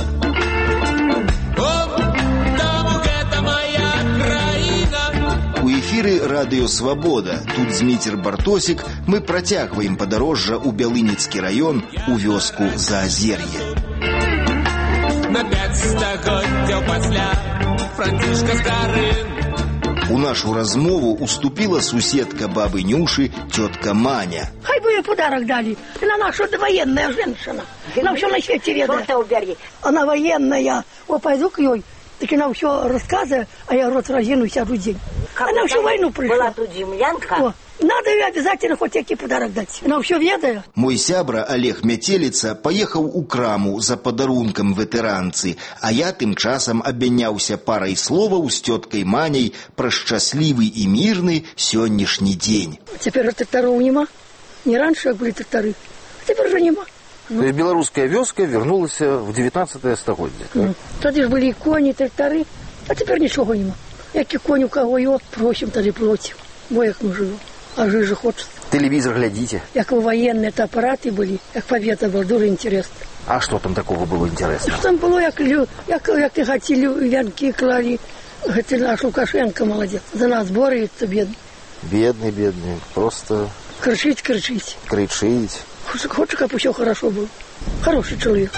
У эфіры радыё «Свабода». Тут Зміцер Бартосік. Мы працягваем падарожжа ў Бялыніцкі раён, у вёску Заазер'е. На пять стагоддзяў пасля Францішка Скарын. У нашу размову уступила суседка бабы Нюши, тетка Маня. Хай бы ей подарок дали. Она наша военная женщина. Она все на свете ведает. Она военная. О, пойду к ней. Так она все рассказывает, а я рот разину сяду день. Как она всю войну пришла. Была тут землянка. О, надо ей обязательно хоть який подарок дать. Она все ведает. Мой сябра Олег Мяцеліца поехал у краму за подарунком ветеранцы, а я тым часам абмяняўся парай словаў з тёткай Маняй пра шчаслівы і мірны сённяшні дзень. Теперь тракторов нема. Не раньше как были тракторы, а теперь уже нема. Ну. То есть белорусская вёска вернулась в девятнадцатое стагоддзе. Ну, тоді ж були і коні, трактори, а тепер нічого нема. Як і конь у кого його, просим, тоді платим. Бо як ми живемо, а жити же хочеться. Телевизор глядите. Як воєнні та апарати були, як победа була, дуже інтересно. А что там такого было интересно? Там було, як, як, як ти гаті вянки клали, гаті наш Лукашенко молодець. За нас бореться, бідний. Бедный, бедный, просто... Кричить, кричить. Кричить. Хочешь, хочешь, как все хорошо было. Хороший человек.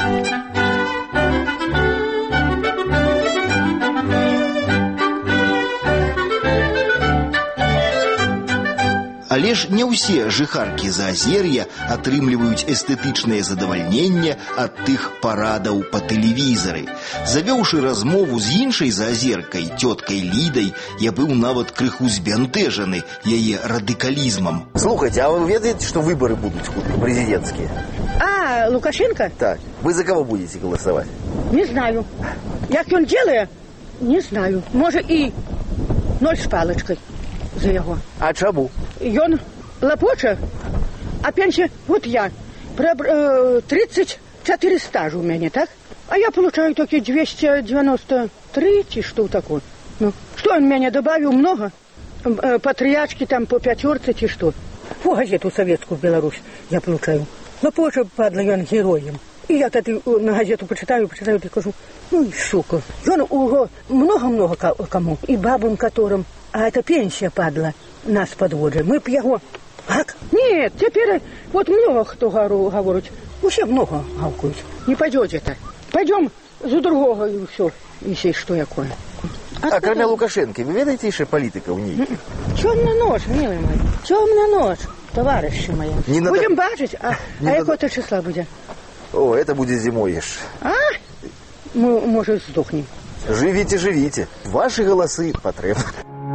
Але ж не ўсе жыхаркі Заазер'я атрымліваюць эстэтычнае задавальненне ад тых парадаў па тэлевізары. Завёўшы размову з іншай заазеркай, тёткай Лідай, я быў нават крыху збянтэжаны яе радыкалізмам. Слухайте, а вы ведаете, что выборы будут президентские? А, Лукашенко? Так. Вы за кого будете голосовать? Не знаю. Як он делает? Не знаю. Может и ноль с палочкой за его. А чему? Он лопоча, а пенсия, вот я, тридцать четыре стажа у меня, так? А я получаю только двести девяносто три, что такое. Ну, что он меня добавил много? патриячки там по пятерце, чи что. По газету советскую Беларусь я получаю. Но позже, падла, он героем. И я тогда на газету почитаю, почитаю, и скажу, ну и сука. Он уже много-много кому, и бабам которым. А это пенсия, падла, нас подводит. Мы б его... Как? Нет, теперь вот много кто говорит. Все много гавкают. Не пойдете это. Пойдем за другого и все. Если что якое. А, а кроме Лукашенко, вы ведаете еще политиков нейких? Темная ночь, милый мой. Темная ночь, товарищи мои. Не будем надо... бачить, а, а надо... какое-то числа будет? О, это будет зимой ешь. А? Мы, может, сдохнем. Живите, живите. Ваши голосы потребны.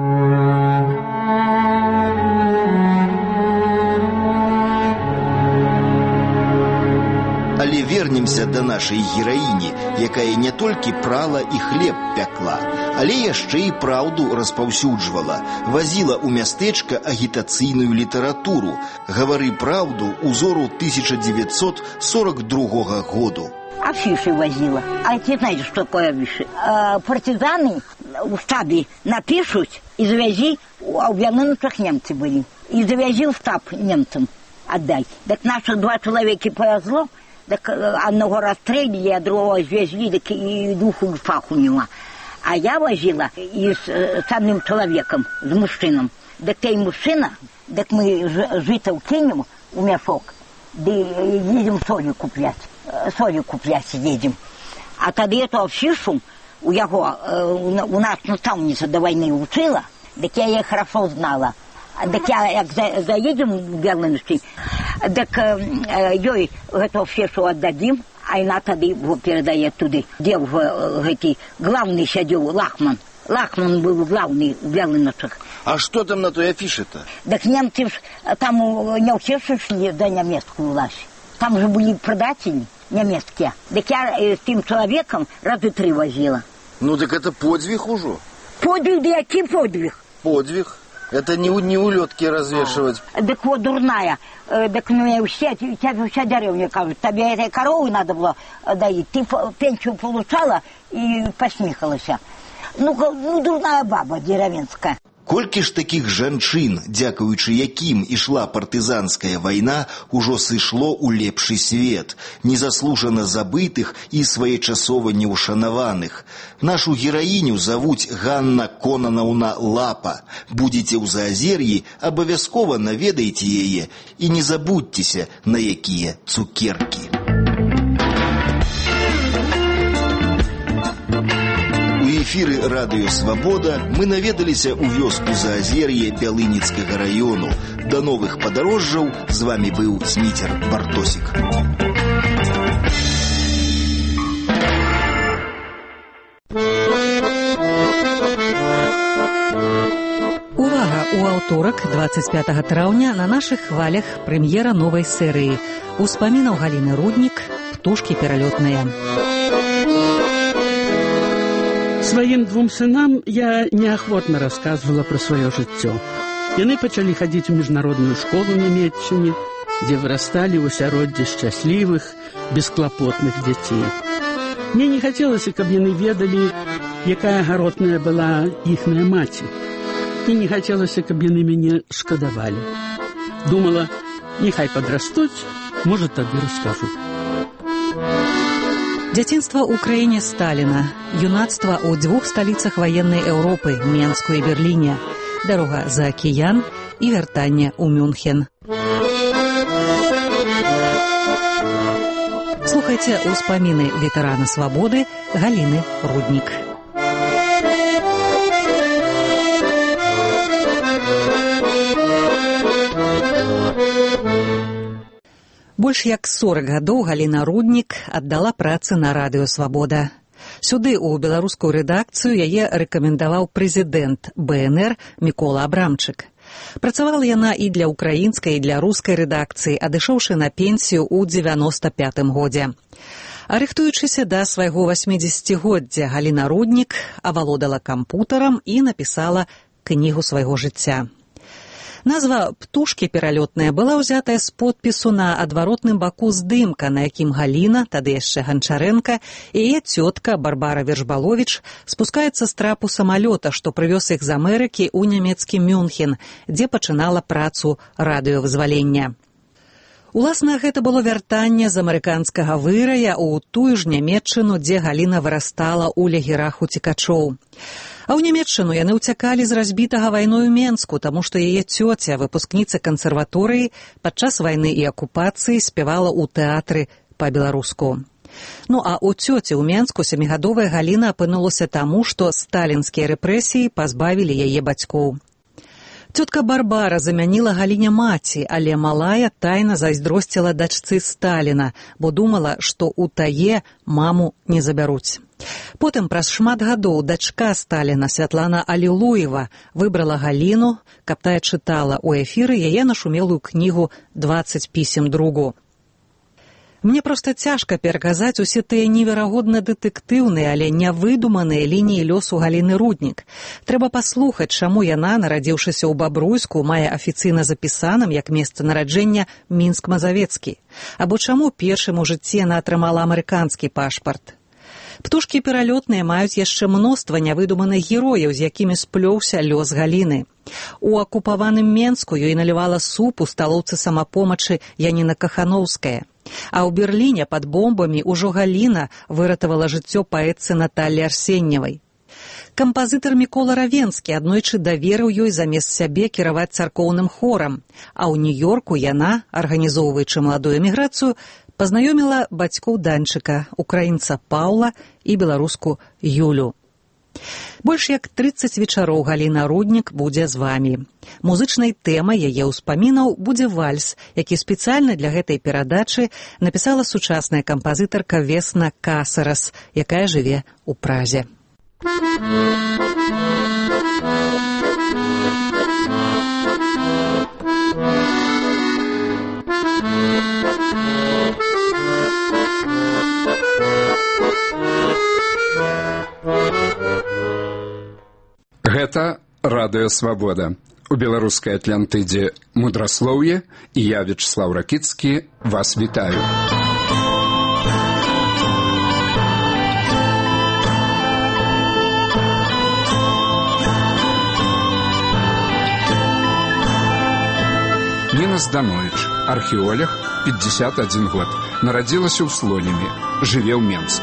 Але вернемся да нашай гераіні, якая не толькі прала і хлеб пякла, але яшчэ і праўду распаўсюджвала, вазіла ў мястэчка агітацыйную літаратуру «Гавары праўду» узору тысяча девятьсот сорок другого году. Афиши возила. А ты знаете, что такое афиши? А, партизаны в штабе напишут и завязи, а у Вянынцах немцы были. И завязи в штаб немцам отдай. Так наши два человека повезло, так одного расстрелили, а другого свезли, так и духу в фах у него. А я возила и с, с одним человеком, с мужчином. Так ты мужчина, так мы жито кинем у мешок, да едем солью куплять. Солью куплять едем. А тогда эту афишу у его, у нас наставница до войны учила, так я ее хорошо знала. Так я, как заедем в Белынский, так ей эту афишу отдадим, а она тогда его передает туда, где в эти главный сидел Лахман. Лахман был главный в Белынских. А что там на той афише-то? Так немцы там не все шли за немецкую власть. Там же были продатели немецкие. Так я с тем человеком раза три возила. Ну так это подвиг уже. Подвиг, да який подвиг? Подвиг. Это не, не улетки развешивать. А. Так вот дурная. Так ну все, тебя вся деревня кажут, тебе этой коровы надо было доить. Ты пенсию получала и посмехалась. Ну, ну дурная баба деревенская. Колькі ж такіх жанчын, дзякуючы якім ішла партызанская вайна, ужо сышло ў лепшы свет, незаслужана забытых і своечасова неўшанаваных. Нашу гераіню завуць Ганна Конанаўна Лапа. Будзеце ў Заазер'і, абавязкова наведайце яе і не забудзьцеся, на якія цукеркі. У эфіры радыё «Свабода» мы наведаліся ў вёску Заазер'е Бялыніцкага раёну. Да новых падарожжаў з вамі быў Зміцер Бартосік. Увага! У аўторак, двадцать пятого траўня, на нашых хвалях прэм'ера новай серыі. Успамінаў Галіны Руднік «Птушкі пералётныя». Своим двум сынам я неохотно рассказывала про свое жыццё. Яны пачалі хадзіць у міжнародную школу ў Нямецчыне, дзе вырасталі ў асяроддзі шчаслівых, бесклапотных дзяцей. Мне не хацелася, каб яны ведалі, якая гаротная была іхная маці. І не хацелася, каб яны мяне шкадавалі. Думала, няхай падрастуць, можа, тады раскажу. Дзяцінства ў краіне Сталіна, юнацтва ў дзвюх сталіцах ваеннай Еўропы, Менску і Берліне, дарога за акіян і вяртанне ў Мюнхен. Слухайце ўспаміны ветэрана свабоды Галіны Руднік. Больш як сорак гадоў Галіна Руднік аддала працы на радыё «Свабода». Сюды ў беларускую рэдакцыю яе рэкамендаваў прэзідэнт бэ эн эр Мікола Абрамчык. Працавала яна і для ўкраінскай, і для рускай рэдакцыі, адышоўшы на пенсію ў дзевяноста пятым годзе. А рыхтуючыся да свайго васьмідзесяцігоддзя, Галіна Руднік авалодала кампутарам і напісала кнігу свайго жыцця. Назва «Птушкі пералётныя» была ўзятая з подпісу на адваротным баку здымка, на якім Галіна, тады яшчэ Ганчарэнка, і яе цётка Барбара Вершбаловіч спускаецца з трапу самалёта, што прывёз іх з Амерыкі ў нямецкі Мюнхен, дзе пачынала працу радыёвызвалення. Уласна, гэта было вяртанне з амерыканскага вырая ў тую ж Нямецчыну, дзе Галіна вырастала ў лагерах уцекачоў. А ў Нямецчыну яны ўцякалі з разбітага вайною Менску, таму што яе цёця, выпускніца кансерваторыі, падчас вайны і акупацыі спявала ў тэатры па-беларуску. Ну а ў цёці ў Менску сямігадовая Галіна апынулася таму, што сталінскія рэпрэсіі пазбавілі яе бацькоў. Цётка Барбара замяніла Галіне маці, але малая тайна зайздросціла дачцы Сталіна, бо думала, што ў тае маму не забяруць. Потым праз шмат гадоў дачка Сталіна Святлана Алілуева выбрала Галіну, каб тая чытала ў эфіры яе нашумелую кнігу «дваццаць пісем другу». Мне проста цяжка пераказаць усе тыя неверагодна дэтэктыўныя, але нявыдуманыя лініі лёсу Галіны Руднік. Трэба паслухаць, чаму яна, нарадзіўшыся ў Бабруйску, мае афіцыйна запісаным як месца нараджэння Мінск-Мазавецкі. Або чаму першым у жыцці яна атрымала амерыканскі пашпарт. Птушкі пералётныя маюць яшчэ мноства нявыдуманых герояў, з якімі сплёўся лёс Галіны. У акупаваным Менску ёй налівала суп у сталоўцы самапомачы Яніна Кахановская. А ў Берліне пад бомбамі ўжо Галіна выратавала жыццё паэтцы Наталлі Арсеньевай. Кампазітар Мікола Равенскі аднойчы даверыў ёй замест сябе кіраваць царкоўным хорам, а ў Нью-Йорку яна, арганізоўваючы маладую эміграцыю, пазнаёміла бацькоў Данчыка, украінца Паўла і беларуску Юлю. Больш як трыццаць вечароў Галіна Руднік будзе з вамі. Музычнай тэмай яе ўспамінаў будзе вальс, які спецыяльна для гэтай перадачы напісала сучасная кампазітарка Весна Касарас, якая жыве ў Празе. Гэта радыё «Свабода». У беларускай Атлантыдзе мудраслоўе, і я, Вячеслаў Ракіцкі, вас вітаю. Ніна Зданович, археолог, пятьдесят один год, нарадзілася ў Слоніме, жыве ў Менску.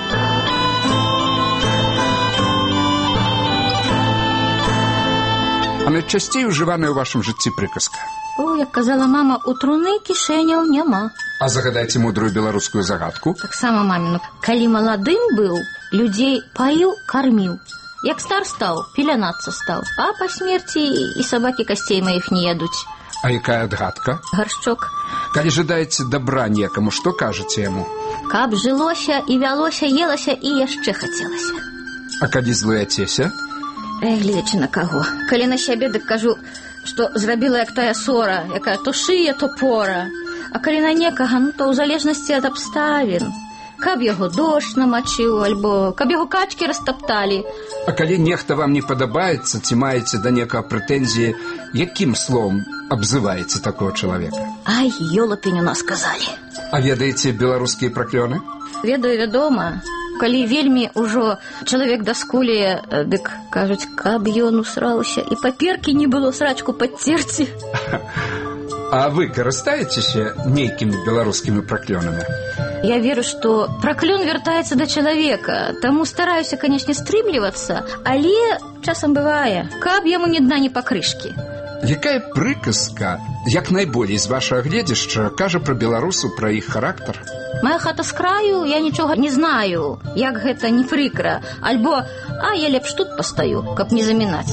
А найчасцей ужываная ў вашым жыцці прыказка? О, як казала мама, у труны кішэняў няма. А загадайце мудрую беларускую загадку? Таксама маміну. Калі маладым быў, людзей паіў, карміў. Як стар стаў, пелянацца стаў. А па смерці і сабакі касцей маіх не ядуць. А якая адгадка? Гаршчок. Калі жадаеце дабра некаму, што кажаце яму? Каб жылося і вялося, елася і яшчэ хацелася. А калі злуяцеся? Эй, гледзячы на каго. Калі на сябе, дык кажу, што зрабіла як тая сора, якая то шые, то пора. А калі на некага, ну то ў залежнасці ад абставін. Каб яго дождж намачыў, альбо каб яго качкі растапталі. А калі нехта вам не падабаецца, ці маеце да некага прэтэнзіі, якім словам абзываеце такого чалавека? Ай, ёлапень у нас казалі. А ведаеце беларускія праклёны? Ведаю, вядома. Калі вельмі ўжо чалавек даскулее, дык кажуць, каб ён усраўся і паперкі не было срачку падцерці. А вы карыстаецеся нейкімі беларускімі праклёнамі? Я веру, што праклён вяртаецца да чалавека, таму стараюся, канечне, стрымлівацца, але часам бывае, каб яму ні дна, ні пакрышкі. Якая прыказка, як найболей з вашага гледзяшча, кажа пра беларусу, пра іх характар? Моя хата з краю, я нічога не знаю, як гэта не прыкра, альбо, а я лепш тут пастаю, каб не замінаць.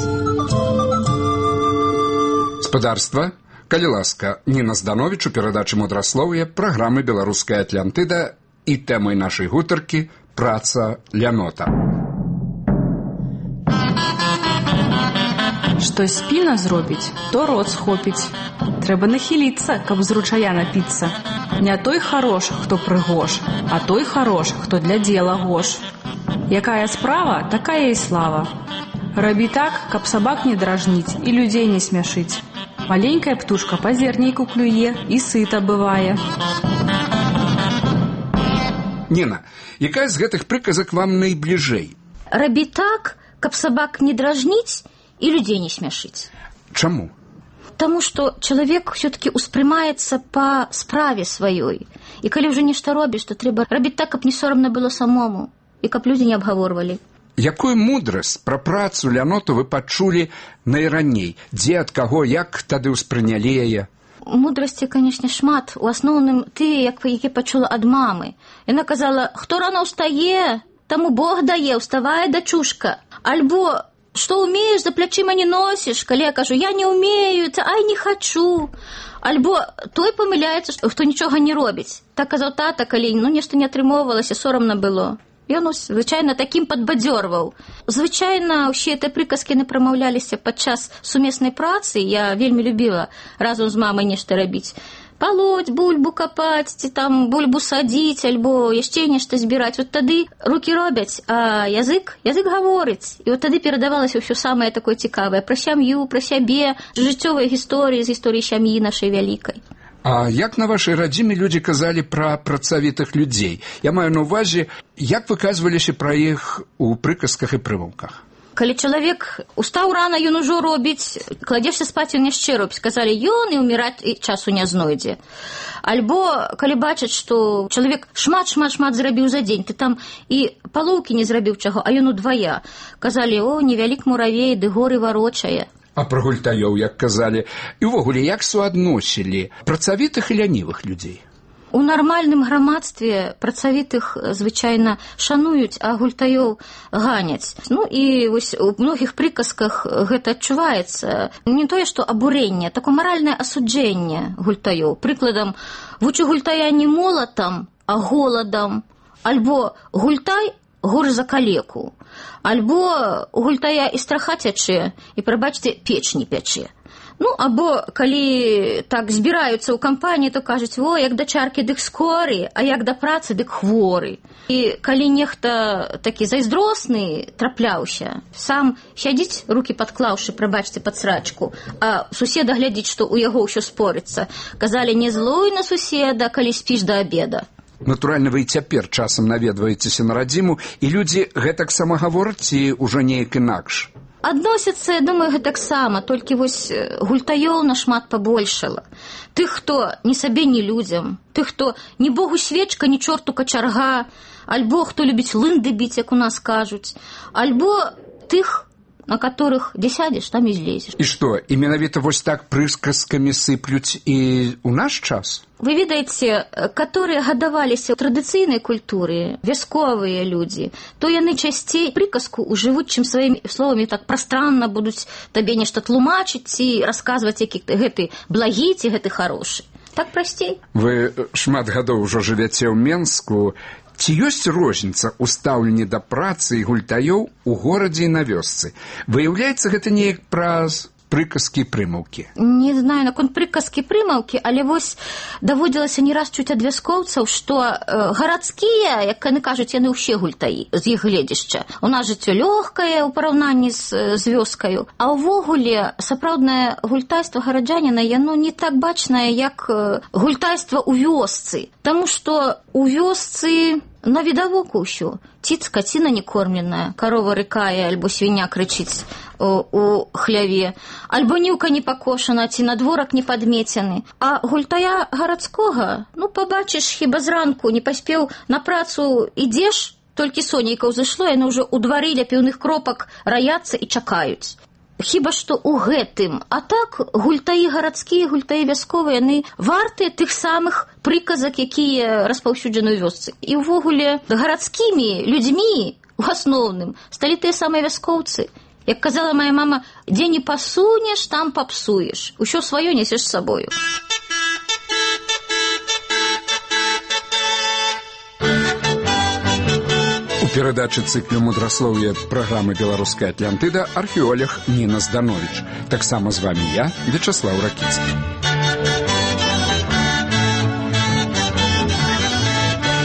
Спадарства, калі ласка, Ніна Зданович у перадачы мудраслоўя праграмы «Беларуская Атлантыда» і тэмай нашай гутаркі «Праца лянота». Што спільна зробіць, то рот схопіць. Трэба нахіліцца, каб з ручая напіцца. Не той харош, хто прыгош, а той харош, хто для дзела гош. Якая справа, такая і слава. Рабі так, каб сабак не дражніць і людзей не смяшыць. Маленькая птушка па зернейку клюе і сыта бывае. Нина, якая з гэтых прыказак вам найбліжэй? Рабі так, каб сабак не дражніць і людзей не смяшыць. Чаму? Таму што чалавек все-таки успрымаецца па справе сваёй. І калі ўжо нешта робіш, то трэба рабіць так, каб не сорамна было самому і каб людзі не абгаворвалі. Якую мудрасць пра працу Ляноту вы пачулі найраней? Дзе, ад каго, як тады ўспрынялі яе? Мудрасці, канешне, шмат. У асноўным тыя, які пачула ад мамы. Яна казала, хто рано ўстае, таму Бог дае, ўставае, дачушка. Альбо, што ўмееш, за плячыма не носіш. Калі я кажу, я не ўмею, це, ай, не хачу. Альбо той памыляецца, хто нічога не робіць. Так казаў тата, калі ну, нешта не атрымоўвалася, сорамна было. Ён, звычайна, такім падбадзёрваў. Звычайна, усе гэтыя прыказкі не прамаўляліся падчас сумеснай працы. Я вельмі любіла разам з мамай нешта рабіць. Палоць, бульбу капаць, ці там бульбу садзіць, альбо яшчэ нешта збіраць. Вот тады рукі робяць, а язык, язык гаворыць. І вот тады перадавалася ўсё самае такое цікавае пра сям'ю, пра сябе, жыццёвыя гісторыі з гісторыі сям'і нашай вялікай. А як на вашай радзіме людзі казалі пра працавітых людзей? Я маю на ўвазе, як выказваліся пра іх у прыказках і прымаўках? Калі чалавек устаў рана, ён ужо робіць, кладзешся спаць, ён яшчэ робіць. Казалі, ён і ўміраць і часу не знойдзе. Альбо, калі бачаць, што чалавек шмат-шмат-шмат зрабіў за дзень, ты там і палоўкі не зрабіў чаго, а ён удвая. Казалі, о, невялік муравей, ды горы варочае. А пра гультаёў, як казалі, і ўвогуле, як суадносілі працавітых і лянівых людзей? У нармальным грамадстве працавітых звычайна шануюць, а гультаёў ганяць. Ну і вось у многіх прыказках гэта адчуваецца. Не тое, што абурэнне, такое маральнае асуджэнне гультаёў. Прыкладам, вучу гультая не молатам, а голадам. Альбо гультай горш за калеку. Альбо у гультая і страха цячэ, і, прабачце, печ не пячэ. Ну, або, калі так збіраюцца ў кампаніі, то кажуць, о, як да чаркі, дык скоры, а як да працы, дык хворы. І калі нехта такі зайздросны трапляўся, сам сядзіць, рукі падклаўшы, прабачце, пад срачку, а суседа глядзіць, што ў яго ўсё спорыцца. Казалі, не злуй на суседа, калі спіш да абеда. Натуральна, вы і цяпер часам наведваецеся на радзіму, і людзі гэтаксама гавораць, ці ўжо неяк інакш? Адносяцца, я думаю, гэтаксама, толькі вось гультаёў нашмат пабольшала. Тых, хто ні сабе, ні людзям, тых, хто ні богу свечка, ні чорту качарга, альбо хто любіць лынды біць, як у нас кажуць, альбо тых, на которых дзе сядзеш, там і злезеш. І што, і менавіта вось так прысказкамі сыплюць і ў наш час? Вы ведаеце, которые гадаваліся ў традыцыйнай культуры, вясковыя людзі, то яны часцей прыказку ужывуць, чым сваімі словамі так прастранна будуць табе нешта тлумачыць ці расказваць, які гэты благі ці гэты харошы. Так прасцей. Вы шмат гадоў ужо жывяце ў Менску. Ці ёсць розніца ў стаўленні да працы і гультаёў у горадзе і на вёсцы? Выяўляецца гэта неяк праз прыказкі і прымаўкі? Не знаю, наконт прыказкі і прымаўкі, але вось даводзілася не раз чуць ад вяскоўцаў, што э, гарадскія, як яны кажуць, яны ўсе гультаі з іх гледзішча. У нас жыццё лёгкае ў параўнанні з, з вёскаю, а ўвогуле сапраўднае гультайства гараджаніна, яно не так бачнае, як э, гультайства ў вёсцы. Таму што ў вёсцы на відавоку ўсё. Ці скаціна не кормленая, карова рыкае, альбо свіня крычыць у, у хляве, альбо ніўка не пакошана, ці надворак не падмецены. А гультая гарадскога, ну, пабачыш, хіба зранку не паспеў на працу, ідзеш, толькі сонейка ўзышло, яны ўжо ў двары ля піўных кропак раяцца і чакаюць. Хіба што ў гэтым. А так, гультаі гарадскія, гультаі вясковыя, яны вартыя тых самых прыказак, якія распаўсюджаны ў вёсцы. І ўвогуле гарадскімі людзьмі, у асноўным, сталі тыя самыя вяскоўцы. Як казала моя мама, дзе не пасунеш, там папсуеш. Усё сваё несеш з сабою. У перадачы цыклю мудраслоўя праграмы «Беларуская Атлантыда» археолог Ніна Здановіч. Таксама з вамі я, Вячаслаў Ракіцкі.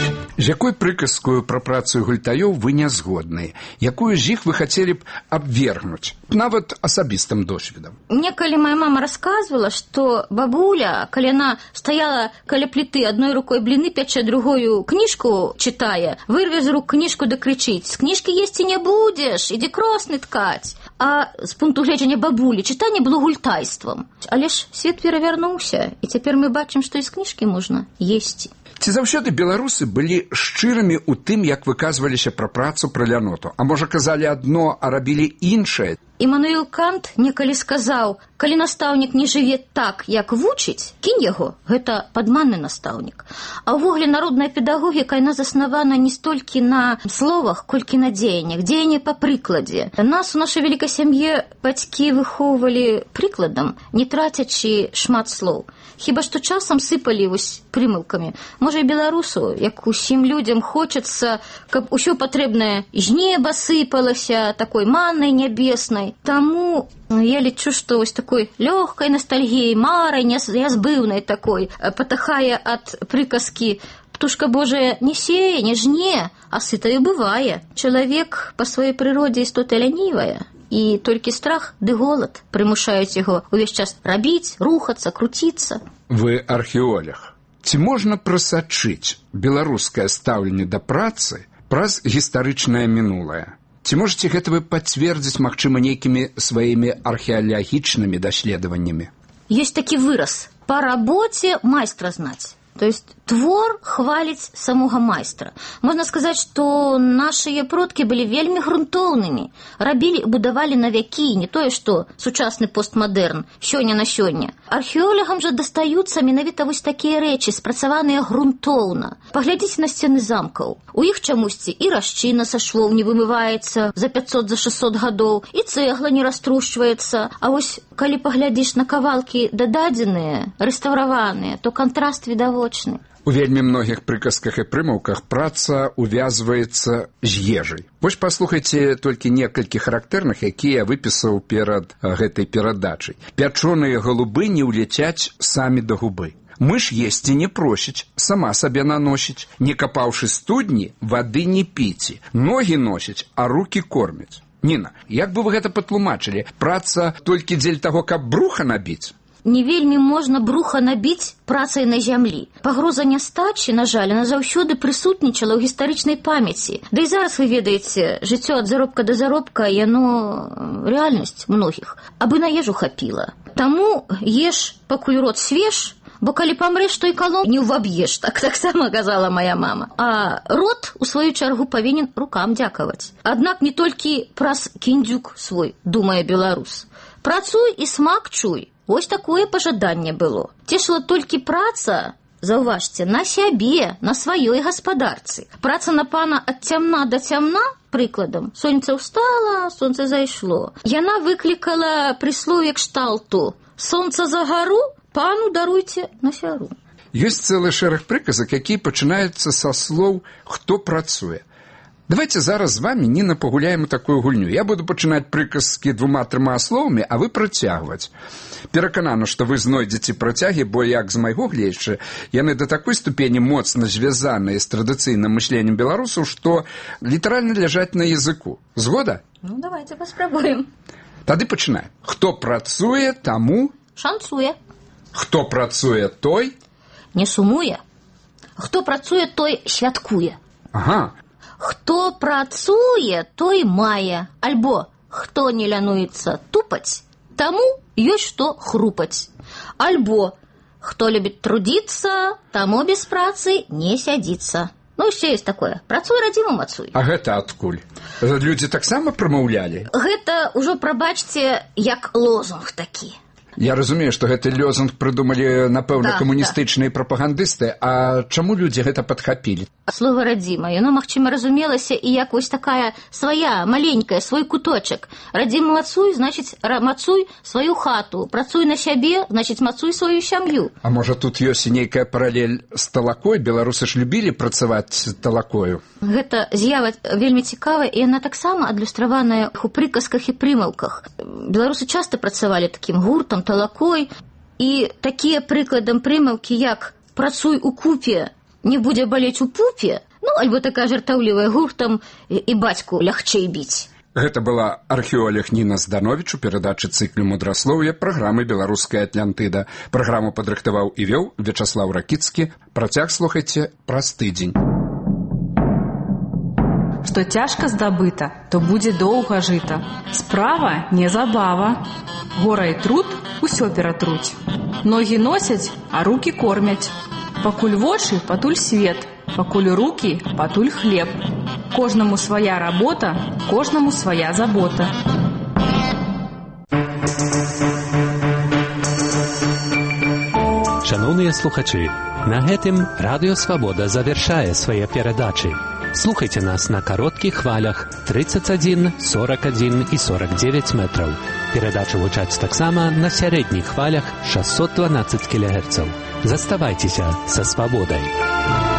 З якой прыказкою пра працу гультаёў вы не згодныя? Якую з іх вы хацелі б абвергнуць, нават асабістым досведам? Мне, калі моя мама рассказывала, што бабуля, калі яна стаяла каля пліты, адной рукой бліны пячэ, другою кніжку чытае, вырве з рук кніжку да крычыць: з кніжкі есці не будзеш, ідзі кросны ткаць. А з пункту гледжання бабулі чытанне было гультайствам. Але ж свет перавярнуўся, і цяпер мы бачым, што і з кніжкі можна есці. Ці заўсёды беларусы былі шчырымі ў тым, як выказваліся пра працу, пра ляноту? А можа, казалі адно, а рабілі іншае? Імануэл Кант некалі сказаў: калі настаўнік не жыве так, як вучыць, кінь яго, гэта падманны настаўнік. А ўвогуле народная педагогіка, яна заснавана не столькі на словах, колькі на дзеяннях, дзеянне па прыкладзе. Нас у нашай вялікай сям'і бацькі выхоўвалі прыкладам, не трацячы шмат слоў. Хіба што часам сыпалі вось прымылкамі. Можа, і беларусу, як усім людзям, хочацца, каб усё патрэбнае з неба сыпалася, такой маннай нябеснай. Таму я лічу, што вось такой лёгкай ностальгіяй, марай нязбыўнай такой патахае ад прыказкі: птушка Божая не сее, не жне, а сытаю бывае. Чалавек па сваёй прыродзе істота лянівая. І толькі страх ды голад прымушаюць яго ўвесь час рабіць, рухацца, круціцца. Вы археолог. Ці можна прасачыць беларускае стаўленне да працы праз гістарычнае мінулае? Ці можаце гэта вы пацвердзіць, магчыма, нейкімі сваімі археалагічнымі даследаваннямі? Ёсць такі выраз: па рабоце майстра знаць. То есть твор хваліць самога майстра. Можна сказаць, што нашыя продкі былі вельмі грунтоўнымі, рабілі і будавалі на вякі, не тое, што сучасны постмадэрн, сёння на сёння. Археолагам жа дастаюцца менавіта вось такія рэчы, спрацаваныя грунтоўна. Паглядзіце на сцены замкаў. У іх чамусьці і расчына са швоў не вымываецца за пятьсот, за шестьсот гадоў, і цэгла не раструшчваецца. А вось калі паглядзіш на кавалкі дададзеныя, рэстаўраваныя, то кантраст відавочны. У вельмі многіх прыказках і прымаўках праца увязваецца з ежай. Вось паслухайце толькі некалькі характэрных, якія я выпісаў перад гэтай перадачай. Пячоныя галубы не ўляцяць самі да губы. Мыш есці не просіць, сама сабе наносіць. Не капаўшы студні, вады не піці. Ногі носіць, а рукі кормяць. Ніна, як бы вы гэта патлумачылі? Праца толькі дзеля таго, каб бруха набіць? Не вельмі можна бруха набіць працай на зямлі. Пагроза нястачы, на жаль, она заўсёды прысутнічала ў гістарычнай памяці. Да і зараз, вы ведаеце, жыццё ад заробка да заробка, яно рэальнасць многіх. Абы на ежу хапіла. Таму еш, пакуль рот свеж, бо калі памрэш, то і калом не ўваб'еш, так таксама казала моя мама. А рот, у сваю чаргу, павінен рукам дзякаваць. Аднак не толькі праз кіндзюк свой, думае беларус. Працуй і смак чуй. Вось такое пажаданне было. Цешыла толькі праца, заўважце, на сябе, на сваёй гаспадарцы. Праца на пана ад цямна да цямна, прыкладам, сонца ўстала, сонца зайшло. Яна выклікала прыслоўе кшталту: сонца за гару, пану даруйце на сяру. Ёсць цэлы шэраг прыказак, якія пачынаюцца са слоў «хто працуе». Давайте зараз з вами, Ніна, пагуляем у такую гульню. Я буду пачынаць прыказкі двума-трыма словамі, а вы працягваць. Пераканана, што вы знойдзеце працягі, бо, як з майго гледзяча, яны да такой ступені моцна звязаныя з традыцыйным мышленнем беларусаў, што літаральна ляжаць на языку. Згода? Ну, давайте паспрабуем. Тады пачынаем. Хто працуе, таму... шанцуе. Хто працуе, той... не сумуе. Хто працуе, той святкуе. Ага. Хто працуе, той мае. Альбо хто не лянуецца тупаць, таму ёсць што хрупаць. Альбо хто любіць трудіцца, таму без працы не сядзіцца. Ну, ўсё ёсць такое. Працуй, радзіма, мацуй. А гэта адкуль? Людзі таксама прамаўлялі? Гэта ўжо, прабачце, як лозунг такі. Я разумею, што гэты лозунг прыдумалі, напэўна, да, камуністычныя да. прапагандысты. А чаму людзі гэта падхапілі? Слова радзіма, яно, магчыма, разумелася і як вось такая свая, маленькая, свой куточак. Радзіма мацуй, значыць, мацуй сваю хату. Працуй на сябе, значыць, мацуй сваю сям'ю. А можа, тут ёсць і нейкая паралель з талакой? Беларусы ж любілі працаваць талакою. Гэта з'ява вельмі цікавая, і яна таксама адлюстраваная у прыказках і прымаўках. Беларусы часта працавалі такім гуртам, талакой, і такія прыкладам прымаўкі, як «працуй у купе, не будзе балець у пупе», Ну, альбо такая жартаўлівая гуртам і, і бацьку лягчэй біць. Гэта была археолог Ніна Здановіч у перадачы цыклю мудраслоўя праграмы «Беларуская Атлантыда». Праграму падрыхтаваў і вёў Вячаслаў Ракіцкі. Працяг слухайце праз тыдзень. Што цяжка здабыта, то будзе доўга жыта. Справа не забава. Гора і труд усё ператруць. Ногі носяць, а рукі кормяць. Пакуль вочы, патуль свет. Пакуль рукі, патуль хлеб. Кожнаму свая работа, кожнаму свая забота. Шановныя слухачы, на гэтым Радыё Свабода завяршае свае перадачы. Слухайте нас на кароткіх хвалях тридцать один, сорок один и сорок девять метров. Передача гучаць таксама на сярэдніх хвалях шестьсот двенадцать килогерцев. Заставайтеся со свободой.